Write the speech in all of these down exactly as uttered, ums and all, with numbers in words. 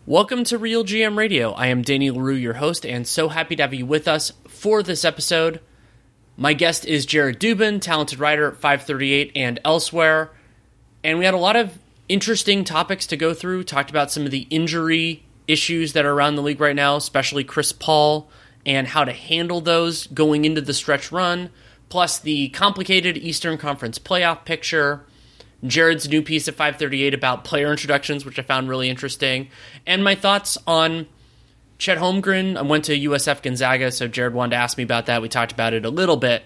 Welcome to Real G M Radio. I am Danny LaRue, your host, and so happy to have you with us for this episode. My guest is Jared Dubin, talented writer at five thirty-eight and elsewhere. And we had a lot of interesting topics to go through. Talked about some of the injury issues that are around the league right now, especially Chris Paul, and how to handle those going into the stretch run, plus the complicated Eastern Conference playoff picture, Jared's new piece at five thirty-eight about player introductions, which I found really interesting, and my thoughts on Chet Holmgren. I went to U S F Gonzaga, so Jared wanted to ask me about that. We talked about it a little bit,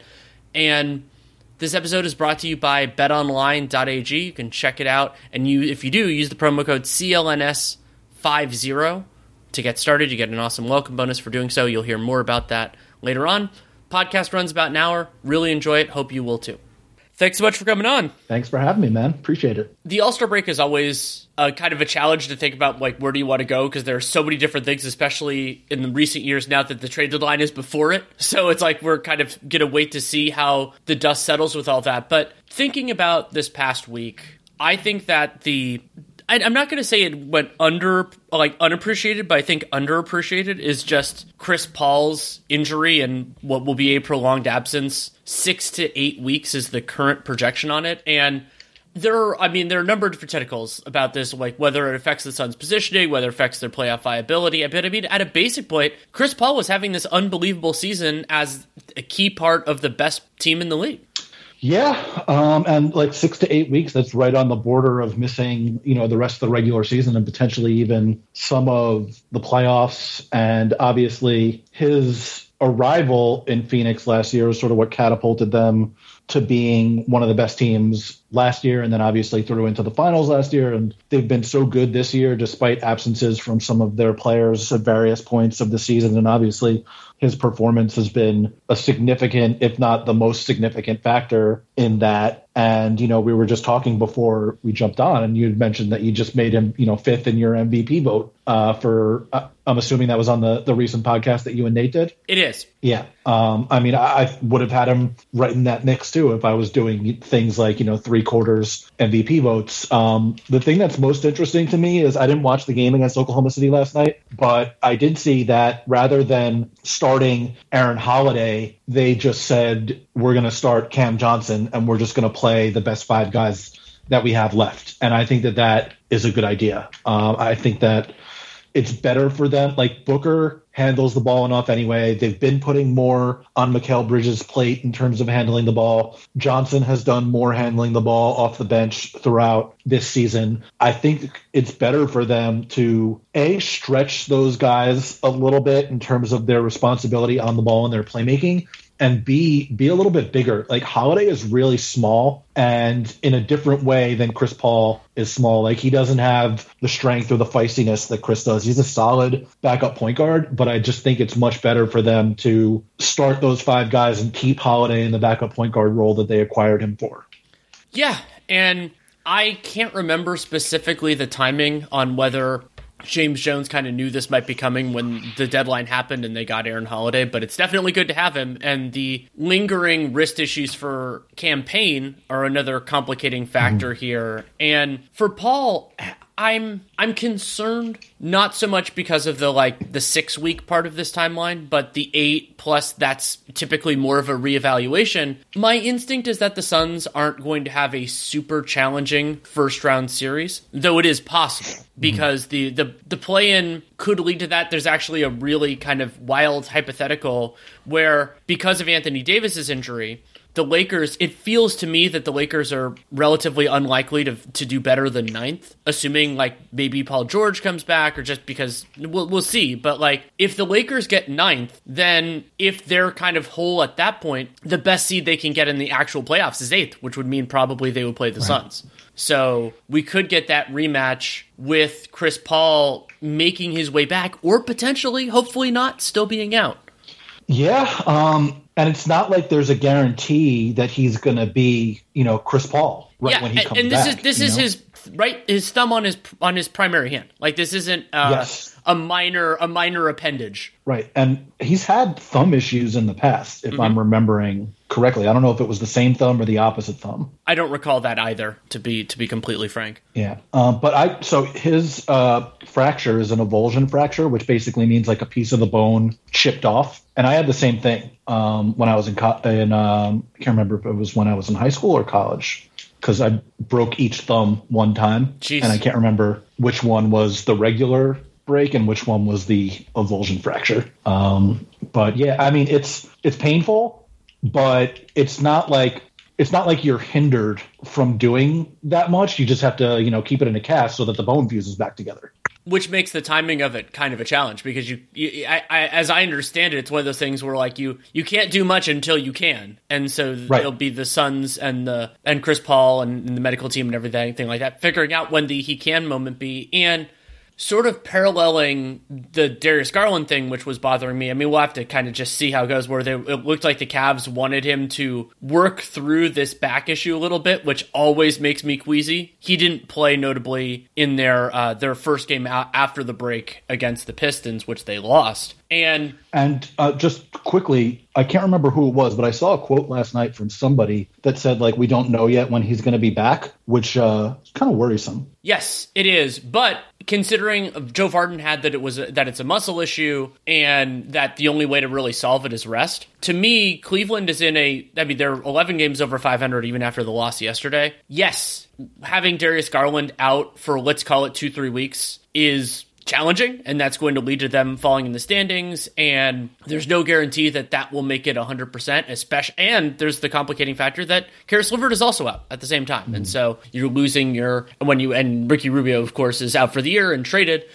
and this episode is brought to you by bet online dot a g. You can check it out, and you, if you do, use the promo code C L N S fifty to get started. You get an awesome welcome bonus for doing so. You'll hear more about that later on. Podcast runs about an hour. Really enjoy it. Hope you will too. Thanks so much for coming on. Thanks for having me, man. Appreciate it. The All-Star break is always a kind of a challenge to think about, like, where do you want to go? Because there are so many different things, especially in the recent years now that the trade deadline is before it. So it's like we're kind of going to wait to see how the dust settles with all that. But thinking about this past week, I think that the... I, I'm not going to say it went under, like, unappreciated, but I think underappreciated is just Chris Paul's injury and what will be a prolonged absence. Six to eight weeks is the current projection on it. And there are, I mean, there are a number of different tentacles about this, like whether it affects the Suns' positioning, whether it affects their playoff viability. But I mean, at a basic point, Chris Paul was having this unbelievable season as a key part of the best team in the league. Yeah, um, and like six to eight weeks, that's right on the border of missing, you know, the rest of the regular season and potentially even some of the playoffs. And obviously his arrival in Phoenix last year was sort of what catapulted them to being one of the best teams last year, and then obviously through into the finals last year. And they've been so good this year, despite absences from some of their players at various points of the season. And obviously his performance has been a significant, if not the most significant factor in that. And, you know, we were just talking before we jumped on, and you had mentioned that you just made him, you know, fifth in your M V P vote uh, for, uh, I'm assuming that was on the, the recent podcast that you and Nate did? It is. Yeah. Um, I mean, I, I would have had him right in that mix too if I was doing things like, you know, three quarters M V P votes. Um, the thing that's most interesting to me is I didn't watch the game against Oklahoma City last night, but I did see that rather than starting Aaron Holiday, they just said, we're going to start Cam Johnson and we're just going to play the best five guys that we have left. And I think that that is a good idea. Um, I think that it's better for them. Like, Booker handles the ball enough anyway. They've been putting more on Mikal Bridges' plate in terms of handling the ball. Johnson has done more handling the ball off the bench throughout this season. I think it's better for them to, A, stretch those guys a little bit in terms of their responsibility on the ball and their playmaking, and B, be a little bit bigger. Like, Holiday is really small and in a different way than Chris Paul is small. Like, he doesn't have the strength or the feistiness that Chris does. He's a solid backup point guard, but I just think it's much better for them to start those five guys and keep Holiday in the backup point guard role that they acquired him for. Yeah, and I can't remember specifically the timing on whether James Jones kind of knew this might be coming when the deadline happened and they got Aaron Holiday, but it's definitely good to have him. And the lingering wrist issues for Cam Payne are another complicating factor mm-hmm. here. And for Paul, I'm I'm concerned, not so much because of the like the six week part of this timeline, but the eight plus that's typically more of a reevaluation. My instinct is that the Suns aren't going to have a super challenging first round series, though it is possible because the the the play in could lead to that. There's actually a really kind of wild hypothetical where, because of Anthony Davis's injury, the Lakers, it feels to me that the Lakers are relatively unlikely to to do better than ninth, assuming like maybe Paul George comes back or just because we'll, we'll see. But like if the Lakers get ninth, then if they're kind of whole at that point, the best seed they can get in the actual playoffs is eighth, which would mean probably they would play the right. Suns. So we could get that rematch with Chris Paul making his way back or potentially, hopefully not, still being out. Yeah, um, and it's not like there's a guarantee that he's going to be, you know, Chris Paul right yeah, when he comes back. and this back, is this is know? his right his thumb on his on his primary hand. Like this isn't uh, yes. a minor a minor appendage. Right. And he's had thumb issues in the past, if mm-hmm. I'm remembering correctly. I don't know if it was the same thumb or the opposite thumb. I don't recall that either, to be to be completely frank. Yeah. Um, but I so his uh, fracture is an avulsion fracture, which basically means like a piece of the bone chipped off. And I had the same thing um, when I was in, co- in um, I can't remember if it was when I was in high school or college, because I broke each thumb one time. Jeez. And I can't remember which one was the regular break and which one was the avulsion fracture. Um, but yeah, I mean, it's it's painful, but it's not like it's not like you're hindered from doing that much. You just have to, you know, keep it in a cast so that the bone fuses back together. Which makes the timing of it kind of a challenge because you, you I, I, as I understand it, it's one of those things where like you, you can't do much until you can, and so right. It'll be the Suns and the and Chris Paul and, and the medical team and everything, thing like that, figuring out when the he can moment be, and sort of paralleling the Darius Garland thing, which was bothering me. I mean, we'll have to kind of just see how it goes, where they, it looked like the Cavs wanted him to work through this back issue a little bit, which always makes me queasy. He didn't play notably in their uh, their first game out after the break against the Pistons, which they lost. And and uh, just quickly, I can't remember who it was, but I saw a quote last night from somebody that said, like, we don't know yet when he's going to be back, which uh, is kind of worrisome. Yes, it is. But considering Joe Vardon had that it was a, that it's a muscle issue and that the only way to really solve it is rest, to me, Cleveland is in a, I mean, they're eleven games over five hundred even after the loss yesterday. Yes, having Darius Garland out for, let's call it two, three weeks is challenging, and that's going to lead to them falling in the standings, and there's no guarantee that that will make it one hundred percent, especially, and there's the complicating factor that Karis LeVert is also out at the same time, mm-hmm. and so you're losing your, when you, and Ricky Rubio, of course, is out for the year and traded,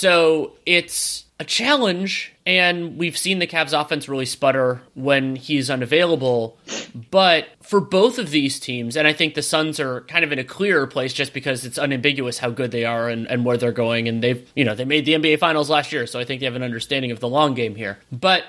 so it's a challenge, and we've seen the Cavs offense really sputter when he's unavailable, but for both of these teams, and I think the Suns are kind of in a clearer place just because it's unambiguous how good they are and, and where they're going, and they've, you know, they made the N B A Finals last year, so I think they have an understanding of the long game here. But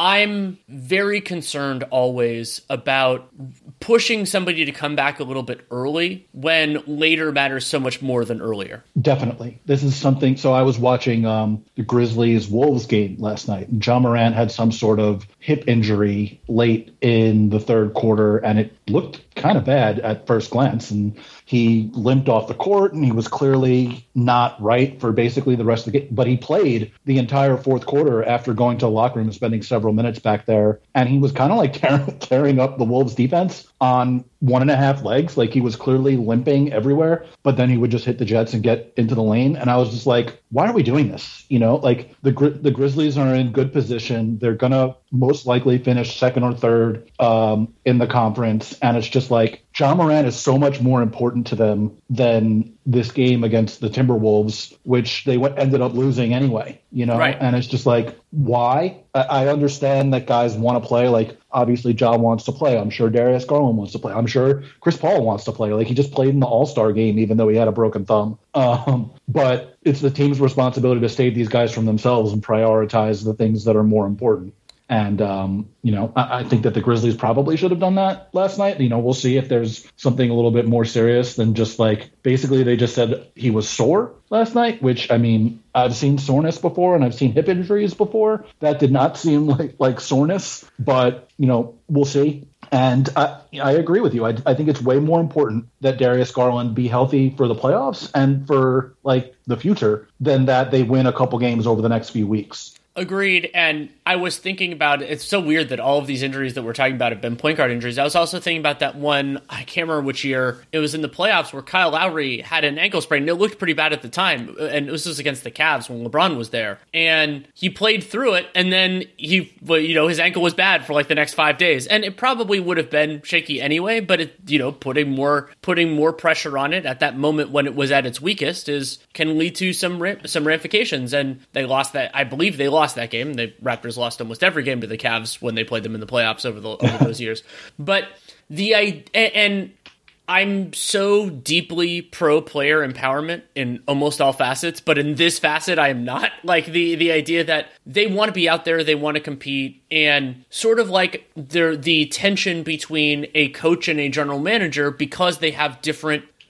I'm very concerned always about pushing somebody to come back a little bit early when later matters so much more than earlier. Definitely. This is something. So I was watching um, the Grizzlies-Wolves game last night. Ja Morant had some sort of hip injury late in the third quarter, and it looked kind of bad at first glance. And he limped off the court, and he was clearly not right for basically the rest of the game. But he played the entire fourth quarter after going to the locker room and spending several minutes back there. And he was kind of like tearing, tearing up the Wolves defense on one and a half legs. Like, he was clearly limping everywhere, but then he would just hit the Jets and get into the lane. And I was just like, why are we doing this? You know, like the the Grizzlies are in good position. They're going to most likely finish second or third um, in the conference. And it's just like, Ja Morant is so much more important to them than this game against the Timberwolves, which they went, ended up losing anyway, you know? Right. And it's just like, why? I, I understand that guys want to play. Like, obviously, Ja wants to play. I'm sure Darius Garland wants to play. I'm sure Chris Paul wants to play. Like, he just played in the All-Star game, even though he had a broken thumb. Um, but it's the team's responsibility to save these guys from themselves and prioritize the things that are more important. And, um, you know, I, I think that the Grizzlies probably should have done that last night. You know, we'll see if there's something a little bit more serious than just like, basically they just said he was sore last night, which, I mean, I've seen soreness before and I've seen hip injuries before. That did not seem like, like soreness, but, you know, we'll see. And I, I agree with you. I, I think it's way more important that Darius Garland be healthy for the playoffs and for like the future than that they win a couple games over the next few weeks. Agreed, and I was thinking about, it's so weird that all of these injuries that we're talking about have been point guard injuries. I was also thinking about that one, I can't remember which year, it was in the playoffs where Kyle Lowry had an ankle sprain, and it looked pretty bad at the time, and this was against the Cavs when LeBron was there, and he played through it, and then he, well, you know, his ankle was bad for like the next five days, and it probably would have been shaky anyway, but it, you know, putting more putting more pressure on it at that moment when it was at its weakest is can lead to some some ramifications, and they lost that, I believe they lost that game. The Raptors lost almost every game to the Cavs when they played them in the playoffs over the over those years. But the and I'm so deeply pro player empowerment in almost all facets, but in this facet I am not. Like the the idea that they want to be out there, they want to compete, and sort of like the the tension between a coach and a general manager because they have different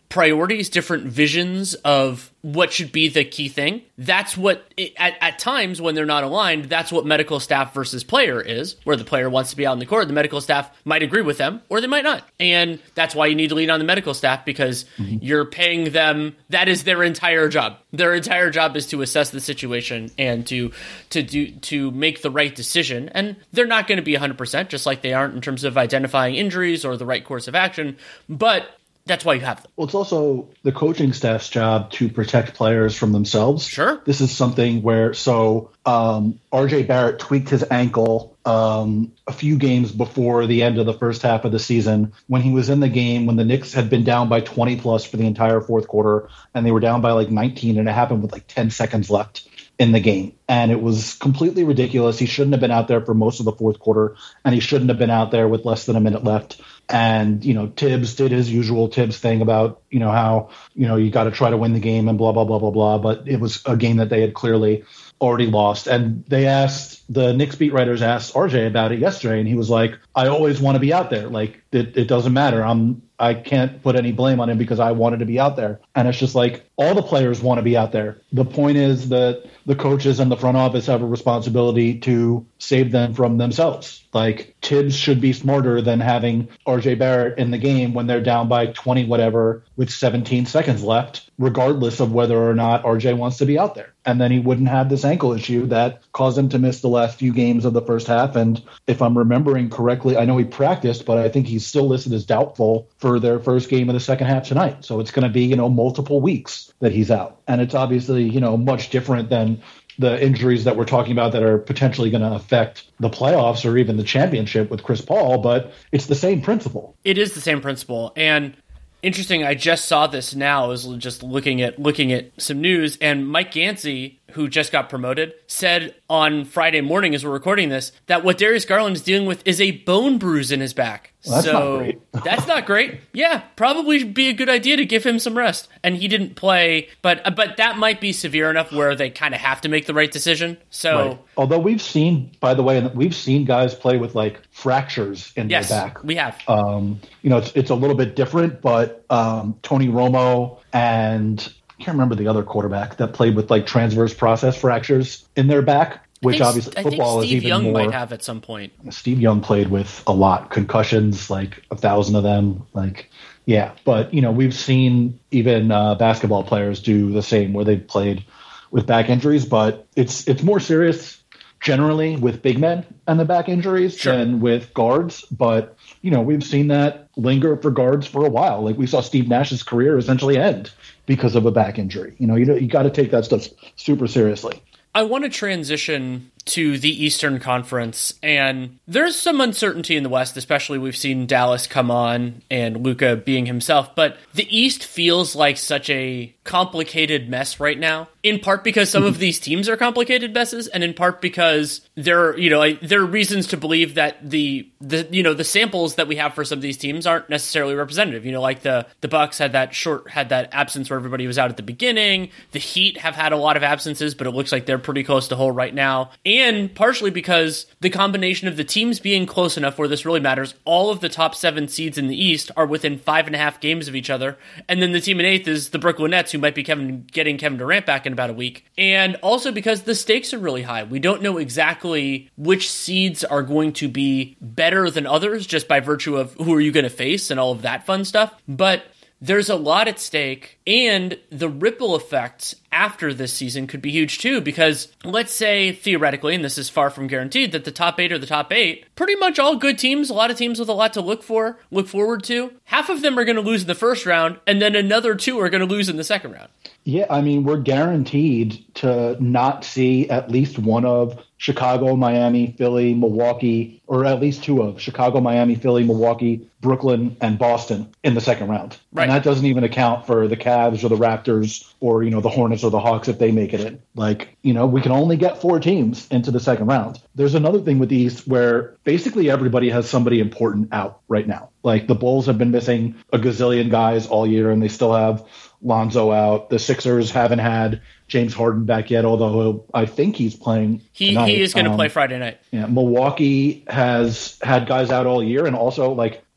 priorities, different visions of what should be the key thing. That's what, at, at times when they're not aligned, that's what medical staff versus player is, where the player wants to be out in the court. The medical staff might agree with them, or they might not. And that's why you need to lean on the medical staff, because mm-hmm. you're paying them. That is their entire job. Their entire job is to assess the situation and to to do to make the right decision. And they're not going to be one hundred percent, just like they aren't in terms of identifying injuries or the right course of action. But that's why you have them. Well, it's also the coaching staff's job to protect players from themselves. Sure. This is something where, so um, R J Barrett tweaked his ankle um, a few games before the end of the first half of the season, when he was in the game, when the Knicks had been down by twenty plus for the entire fourth quarter, and they were down by like nineteen, and it happened with like ten seconds left in the game. And it was completely ridiculous. He shouldn't have been out there for most of the fourth quarter, and he shouldn't have been out there with less than a minute left. And, you know, Tibbs did his usual Tibbs thing about, you know, how, you know, you got to try to win the game and blah, blah, blah, blah, blah. But it was a game that they had clearly already lost. And they asked, the Knicks beat writers asked R J about it yesterday, and he was like, I always want to be out there. Like, it, it doesn't matter. I'm, I can't put any blame on him because I wanted to be out there. And it's just like, all the players want to be out there. The point is that the coaches and the front office have a responsibility to save them from themselves. Like, Tibbs should be smarter than having R J Barrett in the game when they're down by twenty whatever with seventeen seconds left, regardless of whether or not R J wants to be out there. And then he wouldn't have this ankle issue that caused him to miss the last few games of the first half. And if I'm remembering correctly, I know he practiced, but I think he's still listed as doubtful for their first game of the second half tonight. So it's going to be, you know, multiple weeks that he's out. And it's obviously, you know, much different than the injuries that we're talking about that are potentially going to affect the playoffs or even the championship with Chris Paul, but it's the same principle. It is the same principle. And interesting, I just saw this now. I was just looking at looking at some news, and Mike Yancey, who just got promoted, said on Friday morning as we're recording this that what Darius Garland is dealing with is a bone bruise in his back. Well, that's so not great. That's not great. Yeah, probably be a good idea to give him some rest. And he didn't play, but but that might be severe enough where they kind of have to make the right decision. So, right. Although we've seen, by the way, we've seen guys play with like fractures in yes, their back. We have. Um, you know, it's it's a little bit different, but um, Tony Romo and I can't remember the other quarterback that played with like transverse process fractures in their back, which think, obviously I football think Steve is even Young more. might have at some point. Steve Young played with a lot, concussions, like a thousand of them. Like, yeah, but you know, we've seen even uh, basketball players do the same, where they've played with back injuries, but it's it's more serious generally with big men and the back injuries sure. than with guards. But you know, we've seen that linger for guards for a while. Like, we saw Steve Nash's career essentially end because of a back injury. You know, you you got to take that stuff super seriously. I want to transition to the Eastern Conference, and there's some uncertainty in the West, especially we've seen Dallas come on and Luka being himself, but the East feels like such a complicated mess right now, in part because some of these teams are complicated messes, and in part because there, you know, there are reasons to believe that the, the, you know, the samples that we have for some of these teams aren't necessarily representative. You know, like the, the Bucks had that short, had that absence where everybody was out at the beginning. The Heat have had a lot of absences, but it looks like they're pretty close to whole right now. And partially because the combination of the teams being close enough where this really matters, all of the top seven seeds in the East are within five and a half games of each other. And then the team in eighth is the Brooklyn Nets, who might be Kevin, getting Kevin Durant back in about a week. And also because the stakes are really high. We don't know exactly which seeds are going to be better than others just by virtue of who are you going to face and all of that fun stuff. But there's a lot at stake, and the ripple effects after this season could be huge too, because let's say theoretically, and this is far from guaranteed, that the top eight are the top eight, pretty much all good teams, a lot of teams with a lot to look for, look forward to. Half of them are going to lose in the first round, and then another two are going to lose in the second round. Yeah, I mean, we're guaranteed to not see at least one of Chicago, Miami, Philly, Milwaukee, or at least two of Chicago, Miami, Philly, Milwaukee, Brooklyn, and Boston in the second round. Right. And that doesn't even account for the Cavs or the Raptors or, you know, the Hornets or the Hawks if they make it in. Like, you know, we can only get four teams into the second round. There's another thing with the East where basically everybody has somebody important out right now. Like, the Bulls have been missing a gazillion guys all year, and they still have Lonzo out. The Sixers haven't had James Harden back yet, although I think he's playing He tonight. he is going to um, play Friday night. Yeah, Milwaukee has had guys out all year, and also like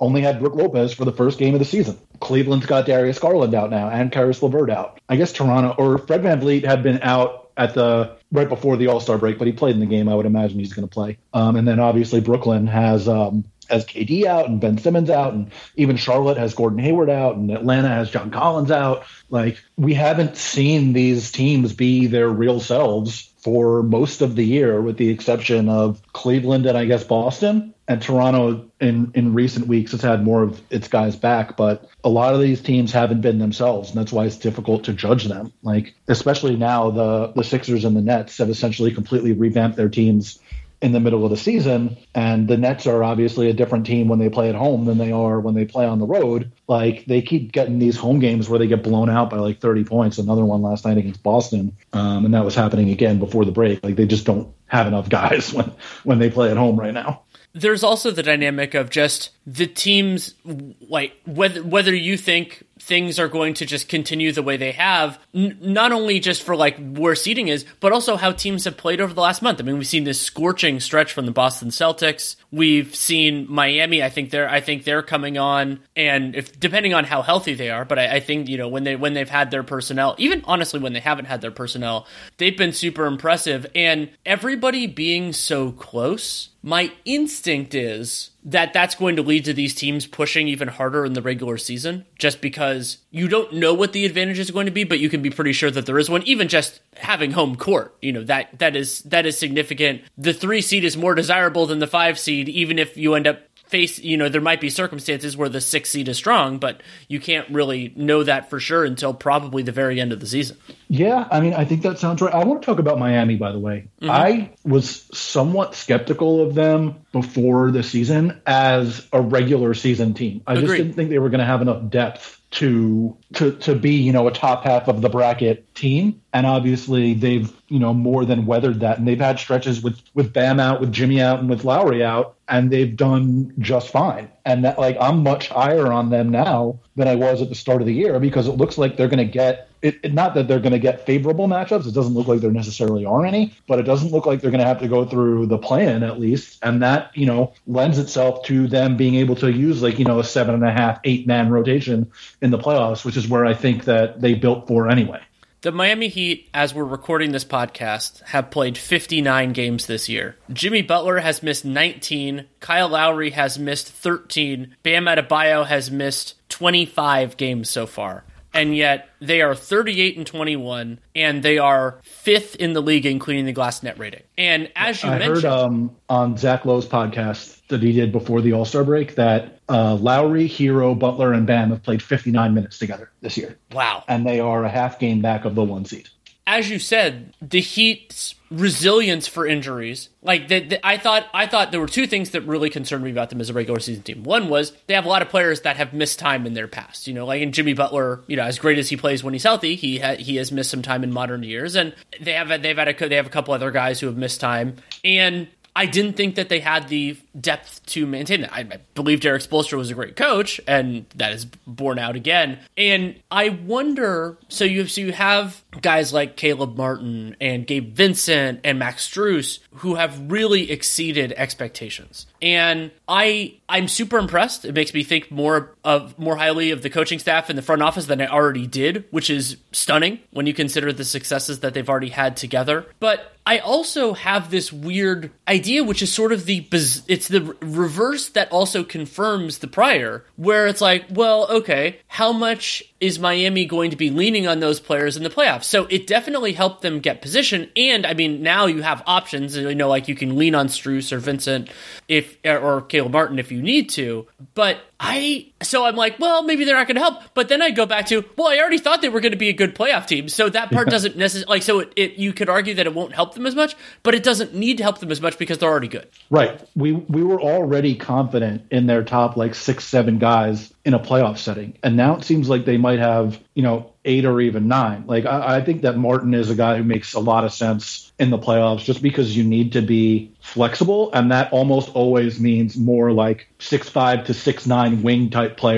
only had Brook Lopez for the first game of the season. Cleveland's got Darius Garland out now and Karis LeVert out. I guess Toronto or Fred VanVleet had been out at the right before the All-Star break, but he played in the game. I would imagine he's going to play. Um, and then obviously Brooklyn has um, has K D out and Ben Simmons out, and even Charlotte has Gordon Hayward out, and Atlanta has John Collins out. Like, we haven't seen these teams be their real selves for most of the year, with the exception of Cleveland and I guess Boston. And Toronto in, in recent weeks has had more of its guys back, but a lot of these teams haven't been themselves, and that's why it's difficult to judge them. Like, especially now, the, the Sixers and the Nets have essentially completely revamped their teams in the middle of the season, and the Nets are obviously a different team when they play at home than they are when they play on the road. Like, they keep getting these home games where they get blown out by like thirty points. Another one last night against Boston, um, and that was happening again before the break. Like, they just don't have enough guys when when they play at home right now. There's also the dynamic of just the teams, like whether whether you think things are going to just continue the way they have, n- not only just for like where seeding is, but also how teams have played over the last month. I mean, we've seen this scorching stretch from the Boston Celtics. We've seen Miami. I think they're I think they're coming on, and if depending on how healthy they are, but I, I think you know when they when they've had their personnel, even honestly when they haven't had their personnel, they've been super impressive. And everybody being so close, my instinct is that that's going to lead to these teams pushing even harder in the regular season, just because you don't know what the advantage is going to be, but you can be pretty sure that there is one. Even just having home court, you know, that that is that is significant. The three seed is more desirable than the five seed, even if you end up face, you know, there might be circumstances where the six seed is strong, but you can't really know that for sure until probably the very end of the season. Yeah, I mean, I think that sounds right. I want to talk about Miami, by the way. Mm-hmm. I was somewhat skeptical of them before the season as a regular season team. I Agreed. just didn't think they were going to have enough depth to to to be, you know, a top half of the bracket team. And obviously they've, you know, more than weathered that. And they've had stretches with, with Bam out, with Jimmy out, and with Lowry out, and they've done just fine. And that, like, I'm much higher on them now than I was at the start of the year, because it looks like they're going to get it, it. Not that they're going to get favorable matchups. It doesn't look like there necessarily are any, but it doesn't look like they're going to have to go through the play-in at least. And that, you know, lends itself to them being able to use, like, you know, a seven and a half, eight man rotation in the playoffs, which is where I think that they built for anyway. The Miami Heat, as we're recording this podcast, have played fifty-nine games this year. Jimmy Butler has missed nineteen. Kyle Lowry has missed thirteen. Bam Adebayo has missed twenty-five games so far. And yet they are thirty-eight and twenty-one, and they are fifth in the league, including the glass net rating. And as you I mentioned, heard um, on Zach Lowe's podcast that he did before the All-Star break that uh, Lowry, Hero, Butler, and Bam have played fifty-nine minutes together this year. Wow. And they are a half game back of the one seed. As you said, the Heat's resilience for injuries, like the, the, I thought, I thought there were two things that really concerned me about them as a regular season team. One was they have a lot of players that have missed time in their past. You know, like in Jimmy Butler, you know, as great as he plays when he's healthy, he ha- he has missed some time in modern years, and they have they've had a they have a couple other guys who have missed time, and I didn't think that they had the depth to maintain that. I, I believe Derek Spoelstra was a great coach, and that is borne out again. And I wonder, so you, so you have guys like Caleb Martin and Gabe Vincent and Max Strus who have really exceeded expectations. And I, I'm super impressed. It makes me think more of more highly of the coaching staff and the front office than I already did, which is stunning when you consider the successes that they've already had together. But I also have this weird idea, which is sort of the, it's the reverse that also confirms the prior, where it's like, well, okay, how much is Miami going to be leaning on those players in the playoffs? So it definitely helped them get position. And I mean, now you have options, you know, like you can lean on Strus or Vincent if, or Caleb Martin if you need to. But I, so I'm like, well, maybe they're not going to help. But then I go back to, well, I already thought they were going to be a good playoff team. So that part yeah. doesn't necessarily, like, so it, it, you could argue that it won't help them as much, but it doesn't need to help them as much because they're already good. Right. We, we were already confident in their top like six, seven guys in a playoff setting. And now it seems like they might have, you know, eight or even nine. Like, I, I think that Martin is a guy who makes a lot of sense in the playoffs just because you need to be flexible. And that almost always means more like six five to six nine wing type players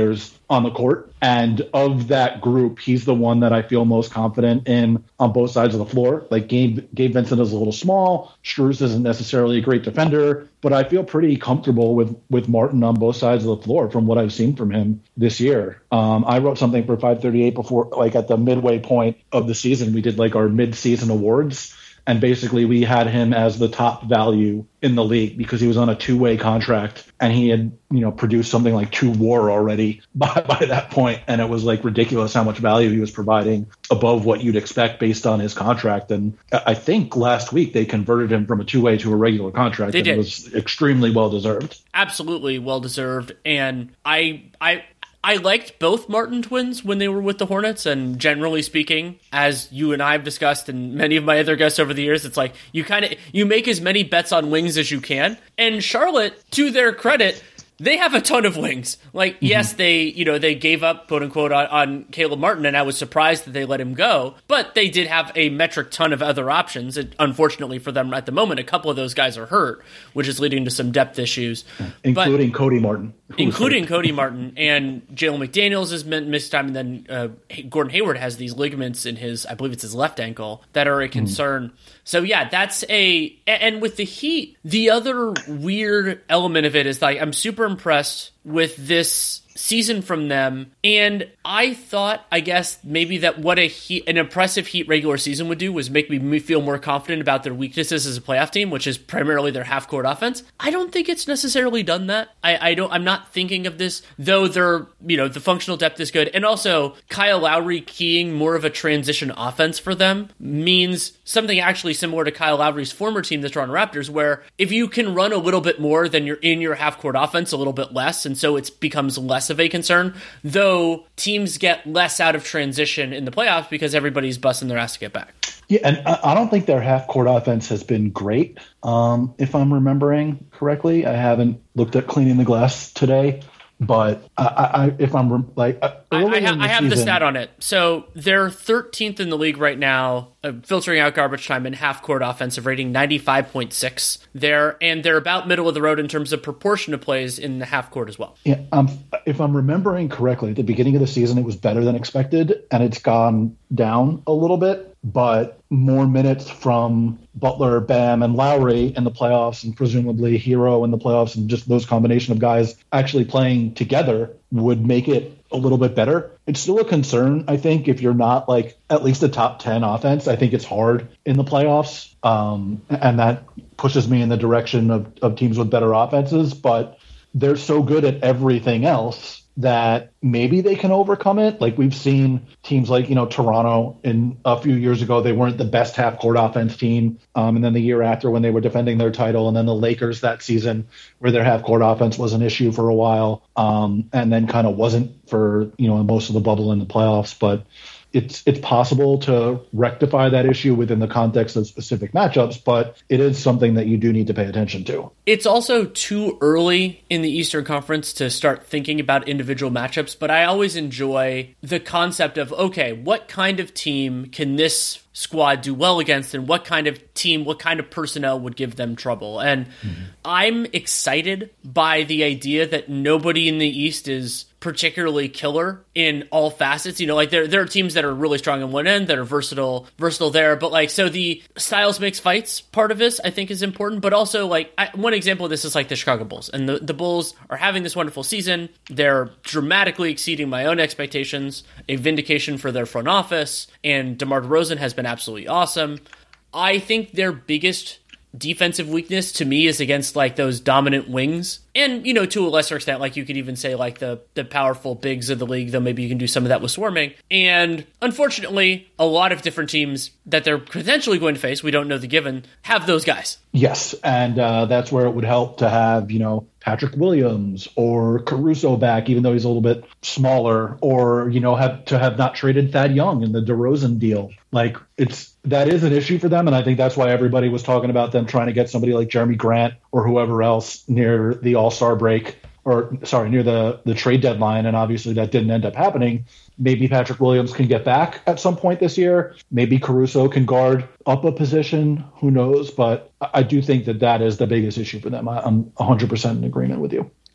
on the court. And of that group, he's the one that I feel most confident in on both sides of the floor. Like Gabe, Gabe Vincent is a little small. Strus isn't necessarily a great defender, but I feel pretty comfortable with, with Martin on both sides of the floor from what I've seen from him this year. Um, I wrote something for five thirty-eight before, like at the midway point of the season, we did like our mid-season awards. And basically we had him as the top value in the league because he was on a two-way contract and he had, you know, produced something like two WAR already by, by that point. And it was like ridiculous how much value he was providing above what you'd expect based on his contract. And I think last week they converted him from a two-way to a regular contract. They and did. It was extremely well-deserved. Absolutely well-deserved. And I, I, I liked both Martin twins when they were with the Hornets, and generally speaking, as you and I have discussed and many of my other guests over the years, it's like you kind of you make as many bets on wings as you can. And Charlotte, to their credit, they have a ton of wings. Like, mm-hmm. yes, they, you know, they gave up, quote unquote, on, on Caleb Martin, and I was surprised that they let him go. But they did have a metric ton of other options. And unfortunately for them at the moment, a couple of those guys are hurt, which is leading to some depth issues. Including but, Cody Martin. Including Cody Martin. And Jalen McDaniels has missed time. And then uh, Gordon Hayward has these ligaments in his, I believe it's his left ankle, that are a concern. Mm. So, yeah, that's a... And with the Heat, the other weird element of it is like I'm super impressed with this season from them, and I thought, I guess, maybe that what a Heat, an impressive Heat regular season would do was make me feel more confident about their weaknesses as a playoff team, which is primarily their half-court offense. I don't think it's necessarily done that. I, I don't. I'm not thinking of this, though. They're, you know, the functional depth is good, and also Kyle Lowry keying more of a transition offense for them means something actually similar to Kyle Lowry's former team, the Toronto Raptors, where if you can run a little bit more than you're in your half-court offense, a little bit less, and so it becomes less of a concern, though teams get less out of transition in the playoffs because everybody's busting their ass to get back. Yeah, and I don't think their half-court offense has been great, um, if I'm remembering correctly. I haven't looked at cleaning the glass today, but I, I, if I'm like, I, I, ha- I have season, the stat on it. So they're thirteenth in the league right now, uh, filtering out garbage time and half-court offensive rating, ninety-five point six there, and they're about middle of the road in terms of proportion of plays in the half-court as well. Yeah, um, if I'm remembering correctly, at the beginning of the season, it was better than expected, and it's gone down a little bit. But more minutes from Butler, Bam, and Lowry in the playoffs, and presumably Hero in the playoffs, and just those combination of guys actually playing together would make it a little bit better. It's still a concern, I think, if you're not like at least a top ten offense. I think it's hard in the playoffs, um, and that pushes me in the direction of, of teams with better offenses. But they're so good at everything else that maybe they can overcome it. Like we've seen teams like, you know, Toronto in a few years ago, they weren't the best half court offense team. Um, and then the year after when they were defending their title, and then the Lakers that season where their half court offense was an issue for a while. Um, and then kind of wasn't for, you know, most of the bubble in the playoffs, but it's it's possible to rectify that issue within the context of specific matchups, but it is something that you do need to pay attention to. It's also too early in the Eastern Conference to start thinking about individual matchups, but I always enjoy the concept of, okay, what kind of team can this squad do well against, and what kind of team, what kind of personnel would give them trouble? And mm-hmm. I'm excited by the idea that nobody in the East is particularly killer in all facets. You know, like there there are teams that are really strong on one end that are versatile versatile there, but like, so the styles makes fights part of this I think is important, but also like I, one example of this is like the Chicago Bulls, and the, the Bulls are having this wonderful season. They're dramatically exceeding my own expectations, a vindication for their front office, and DeMar DeRozan has been absolutely awesome. I think their biggest defensive weakness to me is against like those dominant wings, and you know, to a lesser extent, like you could even say like the the powerful bigs of the league, though maybe you can do some of that with swarming. And unfortunately, a lot of different teams that they're potentially going to face, we don't know the given, have those guys. Yes, and uh, that's where it would help to have, you know, Patrick Williams or Caruso back, even though he's a little bit smaller, or, you know, have to have not traded Thad Young in the DeRozan deal. Like, it's that is an issue for them, and I think that's why everybody was talking about them trying to get somebody like Jeremy Grant or whoever else near the All-Star break, or sorry, near the, the trade deadline, and obviously that didn't end up happening. Maybe Patrick Williams can get back at some point this year. Maybe Caruso can guard up a position. Who knows? But I do think that that is the biggest issue for them. I'm one hundred percent in agreement with you.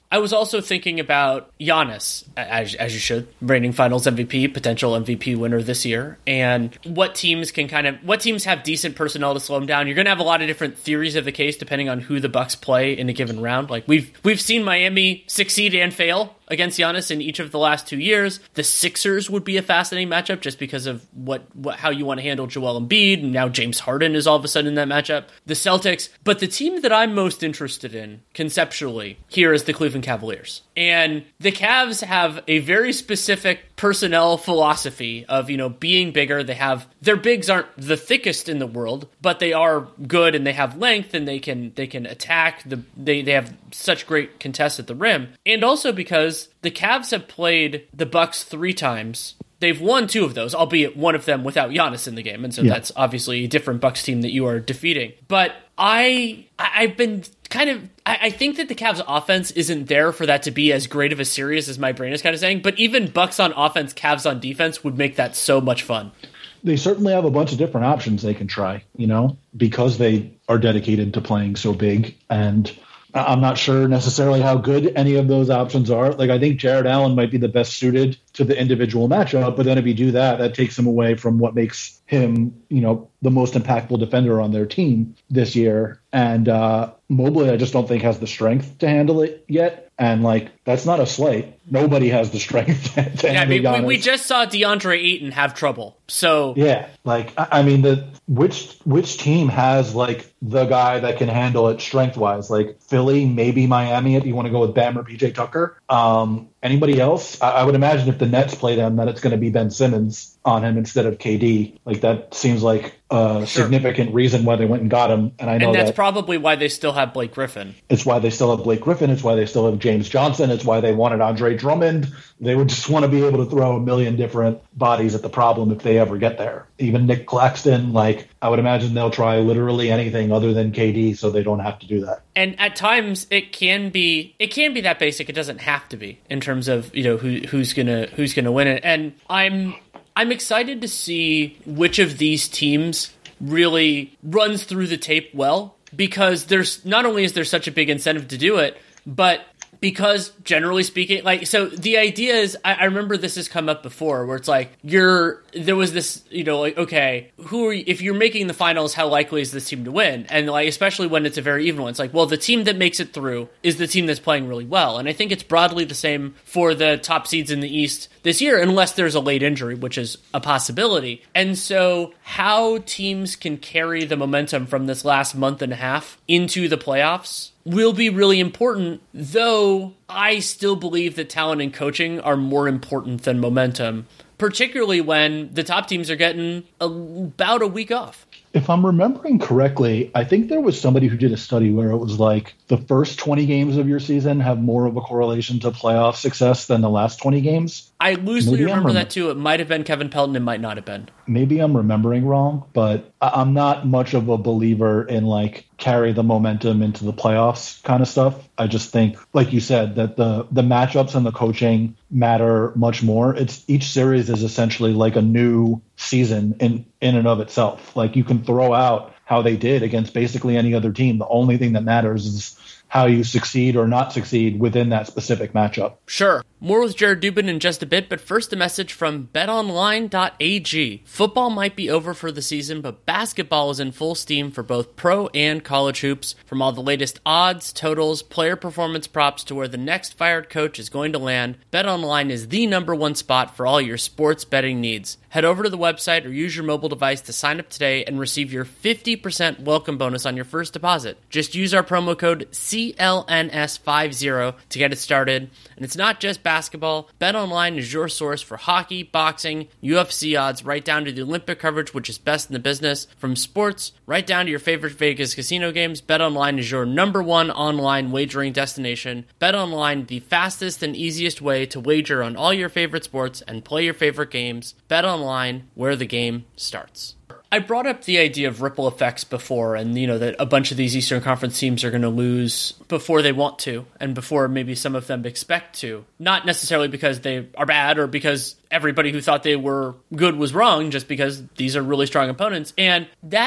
I was also thinking about Giannis, as, as you should, reigning Finals M V P, potential M V P winner this year, and what teams can kind of, what teams have decent personnel to slow him down. You're going to have a lot of different theories of the case depending on who the Bucks play in a given round. Like we've we've seen Miami succeed and fail against Giannis in each of the last two years. The Sixers would be a fascinating matchup just because of what, what how you want to handle Joel Embiid, and now James Harden is all of a sudden in that matchup. The Celtics, but the team that I'm most interested in conceptually here is the Cleveland Cavaliers. And the Cavs have a very specific personnel philosophy of, you know, being bigger. They have, their bigs aren't the thickest in the world, but they are good and they have length and they can they can attack. The they, they have such great contests at the rim. And also because the Cavs have played the Bucks three times. They've won two of those, albeit one of them without Giannis in the game. And so yeah. That's obviously a different Bucks team that you are defeating. But I, I've been kind of, I, I think that the Cavs offense isn't there for that to be as great of a series as my brain is kind of saying. But even Bucks on offense, Cavs on defense would make that so much fun. They certainly have a bunch of different options they can try, you know, because they are dedicated to playing so big. And I'm not sure necessarily how good any of those options are. Like, I think Jared Allen might be the best suited to the individual matchup, but then if you do that, that takes him away from what makes him, you know, the most impactful defender on their team this year. And uh, Mobley, I just don't think has the strength to handle it yet. And, like, that's not a slight. Nobody has the strength to, to yeah, handle I mean, we, we just saw DeAndre Ayton have trouble. So yeah, like, I, I mean, the which which team has, like, the guy that can handle it strength-wise? Like, Philly, maybe Miami, if you want to go with Bam or P J Tucker. Um, anybody else? I, I would imagine if the Nets play them, that it's going to be Ben Simmons on him instead of K D. Like, that seems like a sure. significant reason why they went and got him. And I know and that's that probably why they still have Blake Griffin. It's why they still have Blake Griffin. It's why they still have James Johnson. It's why they wanted Andre Drummond. They would just want to be able to throw a million different bodies at the problem if they ever get there. Even Nick Claxton, like, I would imagine they'll try literally anything other than K D so they don't have to do that. And at times it can be it can be that basic. It doesn't have to be in terms of, you know, who who's gonna who's gonna win it. And I'm I'm excited to see which of these teams really runs through the tape well, because there's not only is there such a big incentive to do it, but because generally speaking, like, so the idea is, I, I remember this has come up before where it's like, you're, there was this, you know, like, okay, who are you, if you're making the finals, how likely is this team to win? And like, especially when it's a very even one, it's like, well, the team that makes it through is the team that's playing really well. And I think it's broadly the same for the top seeds in the East this year, unless there's a late injury, which is a possibility. And so how teams can carry the momentum from this last month and a half into the playoffs will be really important, though I still believe that talent and coaching are more important than momentum, particularly when the top teams are getting a, about a week off. If I'm remembering correctly, I think there was somebody who did a study where it was like the first twenty games of your season have more of a correlation to playoff success than the last twenty games. I loosely Maybe remember rem- that too. It might have been Kevin Pelton. It might not have been. Maybe I'm remembering wrong, but I'm not much of a believer in, like, carry the momentum into the playoffs kind of stuff. I just think, like you said, that the the matchups and the coaching matter much more. It's each series is essentially like a new season in in and of itself. Like, you can throw out how they did against basically any other team. The only thing that matters is how you succeed or not succeed within that specific matchup. Sure. More with Jared Dubin in just a bit, but first a message from bet online dot a g. Football might be over for the season, but basketball is in full steam for both pro and college hoops. From all the latest odds, totals, player performance props to where the next fired coach is going to land, BetOnline is the number one spot for all your sports betting needs. Head over to the website or use your mobile device to sign up today and receive your fifty percent welcome bonus on your first deposit. Just use our promo code C L N S fifty to get it started. And it's not just basketball. BetOnline is your source for hockey, boxing, U F C odds, right down to the Olympic coverage, which is best in the business. From sports, right down to your favorite Vegas casino games, BetOnline is your number one online wagering destination. BetOnline, the fastest and easiest way to wager on all your favorite sports and play your favorite games. BetOnline, where the game starts. I brought up the idea of ripple effects before, and, you know, that a bunch of these Eastern Conference teams are going to lose before they want to, and before maybe some of them expect to. Not necessarily because they are bad or because everybody who thought they were good was wrong, just because these are really strong opponents. And that,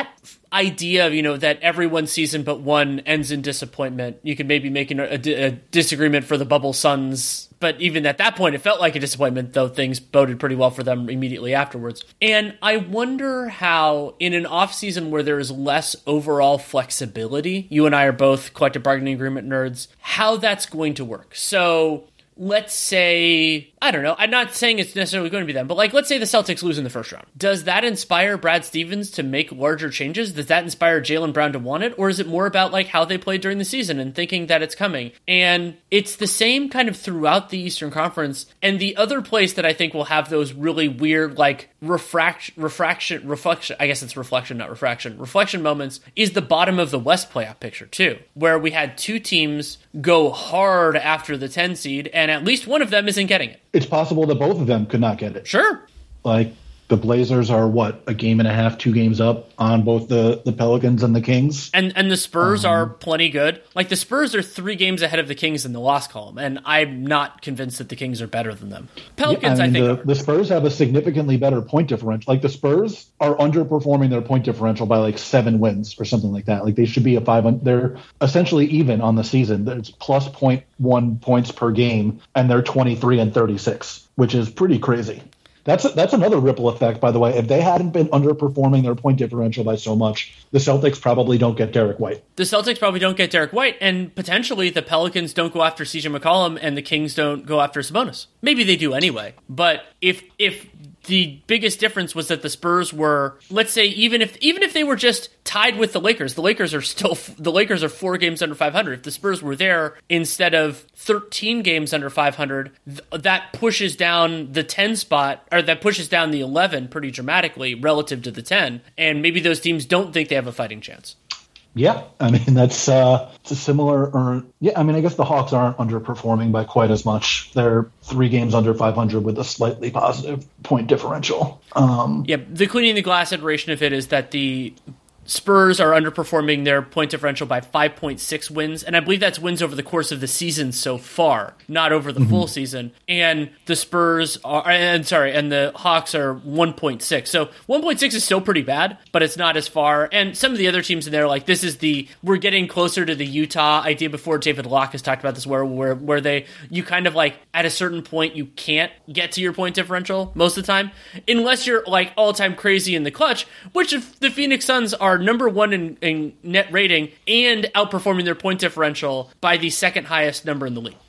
idea of, you know, that everyone's season but one ends in disappointment. You could maybe make a, a, a disagreement for the bubble Suns, but even at that point, it felt like a disappointment, though things boded pretty well for them immediately afterwards. And I wonder how, in an offseason where there is less overall flexibility, you and I are both collective bargaining agreement nerds, how that's going to work. So let's say, I don't know, I'm not saying it's necessarily going to be them, but like, let's say the Celtics lose in the first round. Does that inspire Brad Stevens to make larger changes? Does that inspire Jaylen Brown to want it? Or is it more about like how they played during the season and thinking that it's coming? And it's the same kind of throughout the Eastern Conference. And the other place that I think will have those really weird, like refract, refraction, reflection, I guess it's reflection, not refraction, reflection moments is the bottom of the West playoff picture too, where we had two teams go hard after the ten seed and at least one of them isn't getting it. It's possible that both of them could not get it. Sure. Like, the Blazers are, what, a game and a half, two games up on both the, the Pelicans and the Kings? And and the Spurs um, are plenty good. Like, the Spurs are three games ahead of the Kings in the loss column, and I'm not convinced that the Kings are better than them. Pelicans, yeah, I, mean, I think, the, are. The Spurs have a significantly better point differential. Like, the Spurs are underperforming their point differential by, like, seven wins or something like that. Like, they should be a five. They're essentially even on the season. It's plus zero point one points per game, and they're twenty-three and thirty-six, which is pretty crazy. That's that's another ripple effect, by the way. If they hadn't been underperforming their point differential by so much, the Celtics probably don't get Derek White. The Celtics probably don't get Derek White, and potentially the Pelicans don't go after C J McCollum, and the Kings don't go after Sabonis. Maybe they do anyway. But if if the biggest difference was that the Spurs were, let's say, even if even if they were just tied with the Lakers, the Lakers are still the Lakers are four games under five hundred. If the Spurs were there instead of thirteen games under five hundred, th- that pushes down the ten spot, or that pushes down the eleven pretty dramatically relative to the ten. And maybe those teams don't think they have a fighting chance. Yeah, I mean, that's uh, it's a similar, or yeah, I mean, I guess the Hawks aren't underperforming by quite as much. They're three games under five hundred with a slightly positive point differential. Um, yeah, the cleaning the glass iteration of it is that the Spurs are underperforming their point differential by five point six wins, and I believe that's wins over the course of the season so far, not over the mm-hmm. full season. And the Spurs are, and sorry, and the Hawks are one point six. So one point six is still pretty bad, but it's not as far. And some of the other teams in there, like this is the, we're getting closer to the Utah idea before. David Locke has talked about this, where where where they, you kind of like, at a certain point, you can't get to your point differential most of the time, unless you're like all-time crazy in the clutch, which if the Phoenix Suns are number one in, in net rating and outperforming their point differential by the second highest number in the league.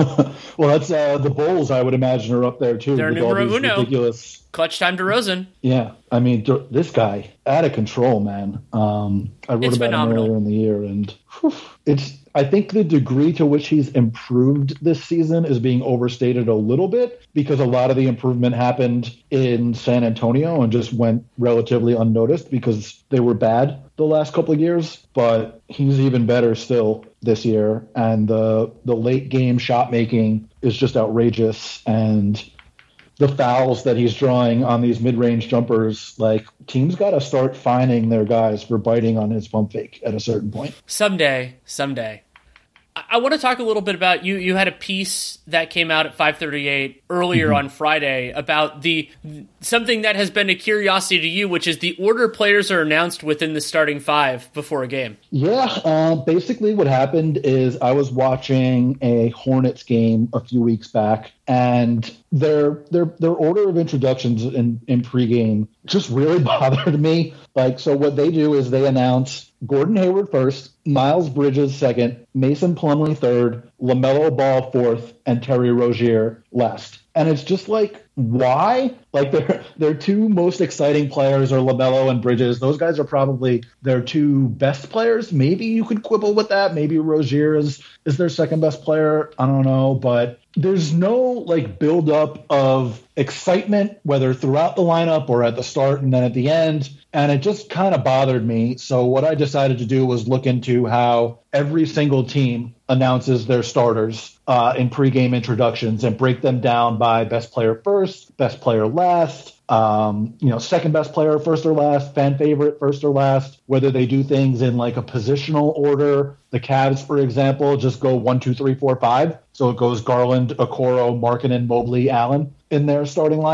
Well, that's uh, the Bulls, I would imagine, are up there too. They're with all numero these uno. Ridiculous. Clutch time DeRozan. Yeah, I mean, this guy, out of control, man. Um, I wrote it's about phenomenal. him earlier in the year, and whew, it's. I think the degree to which he's improved this season is being overstated a little bit, because a lot of the improvement happened in San Antonio and just went relatively unnoticed because they were bad the last couple of years. But he's even better still this year, and the the late game shot making is just outrageous, and the fouls that he's drawing on these mid-range jumpers, like, teams got to start finding their guys for biting on his pump fake at a certain point. Someday, someday. I, I want to talk a little bit about, you You had a piece that came out at five thirty-eight earlier mm-hmm. on Friday about the something that has been a curiosity to you, which is the order players are announced within the starting five before a game. Yeah, uh, basically what happened is I was watching a Hornets game a few weeks back, and their their their order of introductions in, in pregame just really bothered me. Like, so what they do is they announce Gordon Hayward first, Miles Bridges second, Mason Plumlee third, LaMelo Ball fourth, and Terry Rozier last. And it's just like, why? Like, their their two most exciting players are LaMelo and Bridges. Those guys are probably their two best players. Maybe you could quibble with that. Maybe Rozier is, is their second best player. I don't know. But there's no, like, buildup of excitement, whether throughout the lineup or at the start and then at the end. And it just kind of bothered me. So what I decided to do was look into how every single team announces their starters uh, in pregame introductions and break them down by best player first, best player last, um, you know, second best player first or last, fan favorite first or last, whether they do things in like a positional order. The Cavs, for example, just go one, two, three, four, five. So it goes Garland, Okoro, Markkanen, Mobley, Allen in their starting lineup.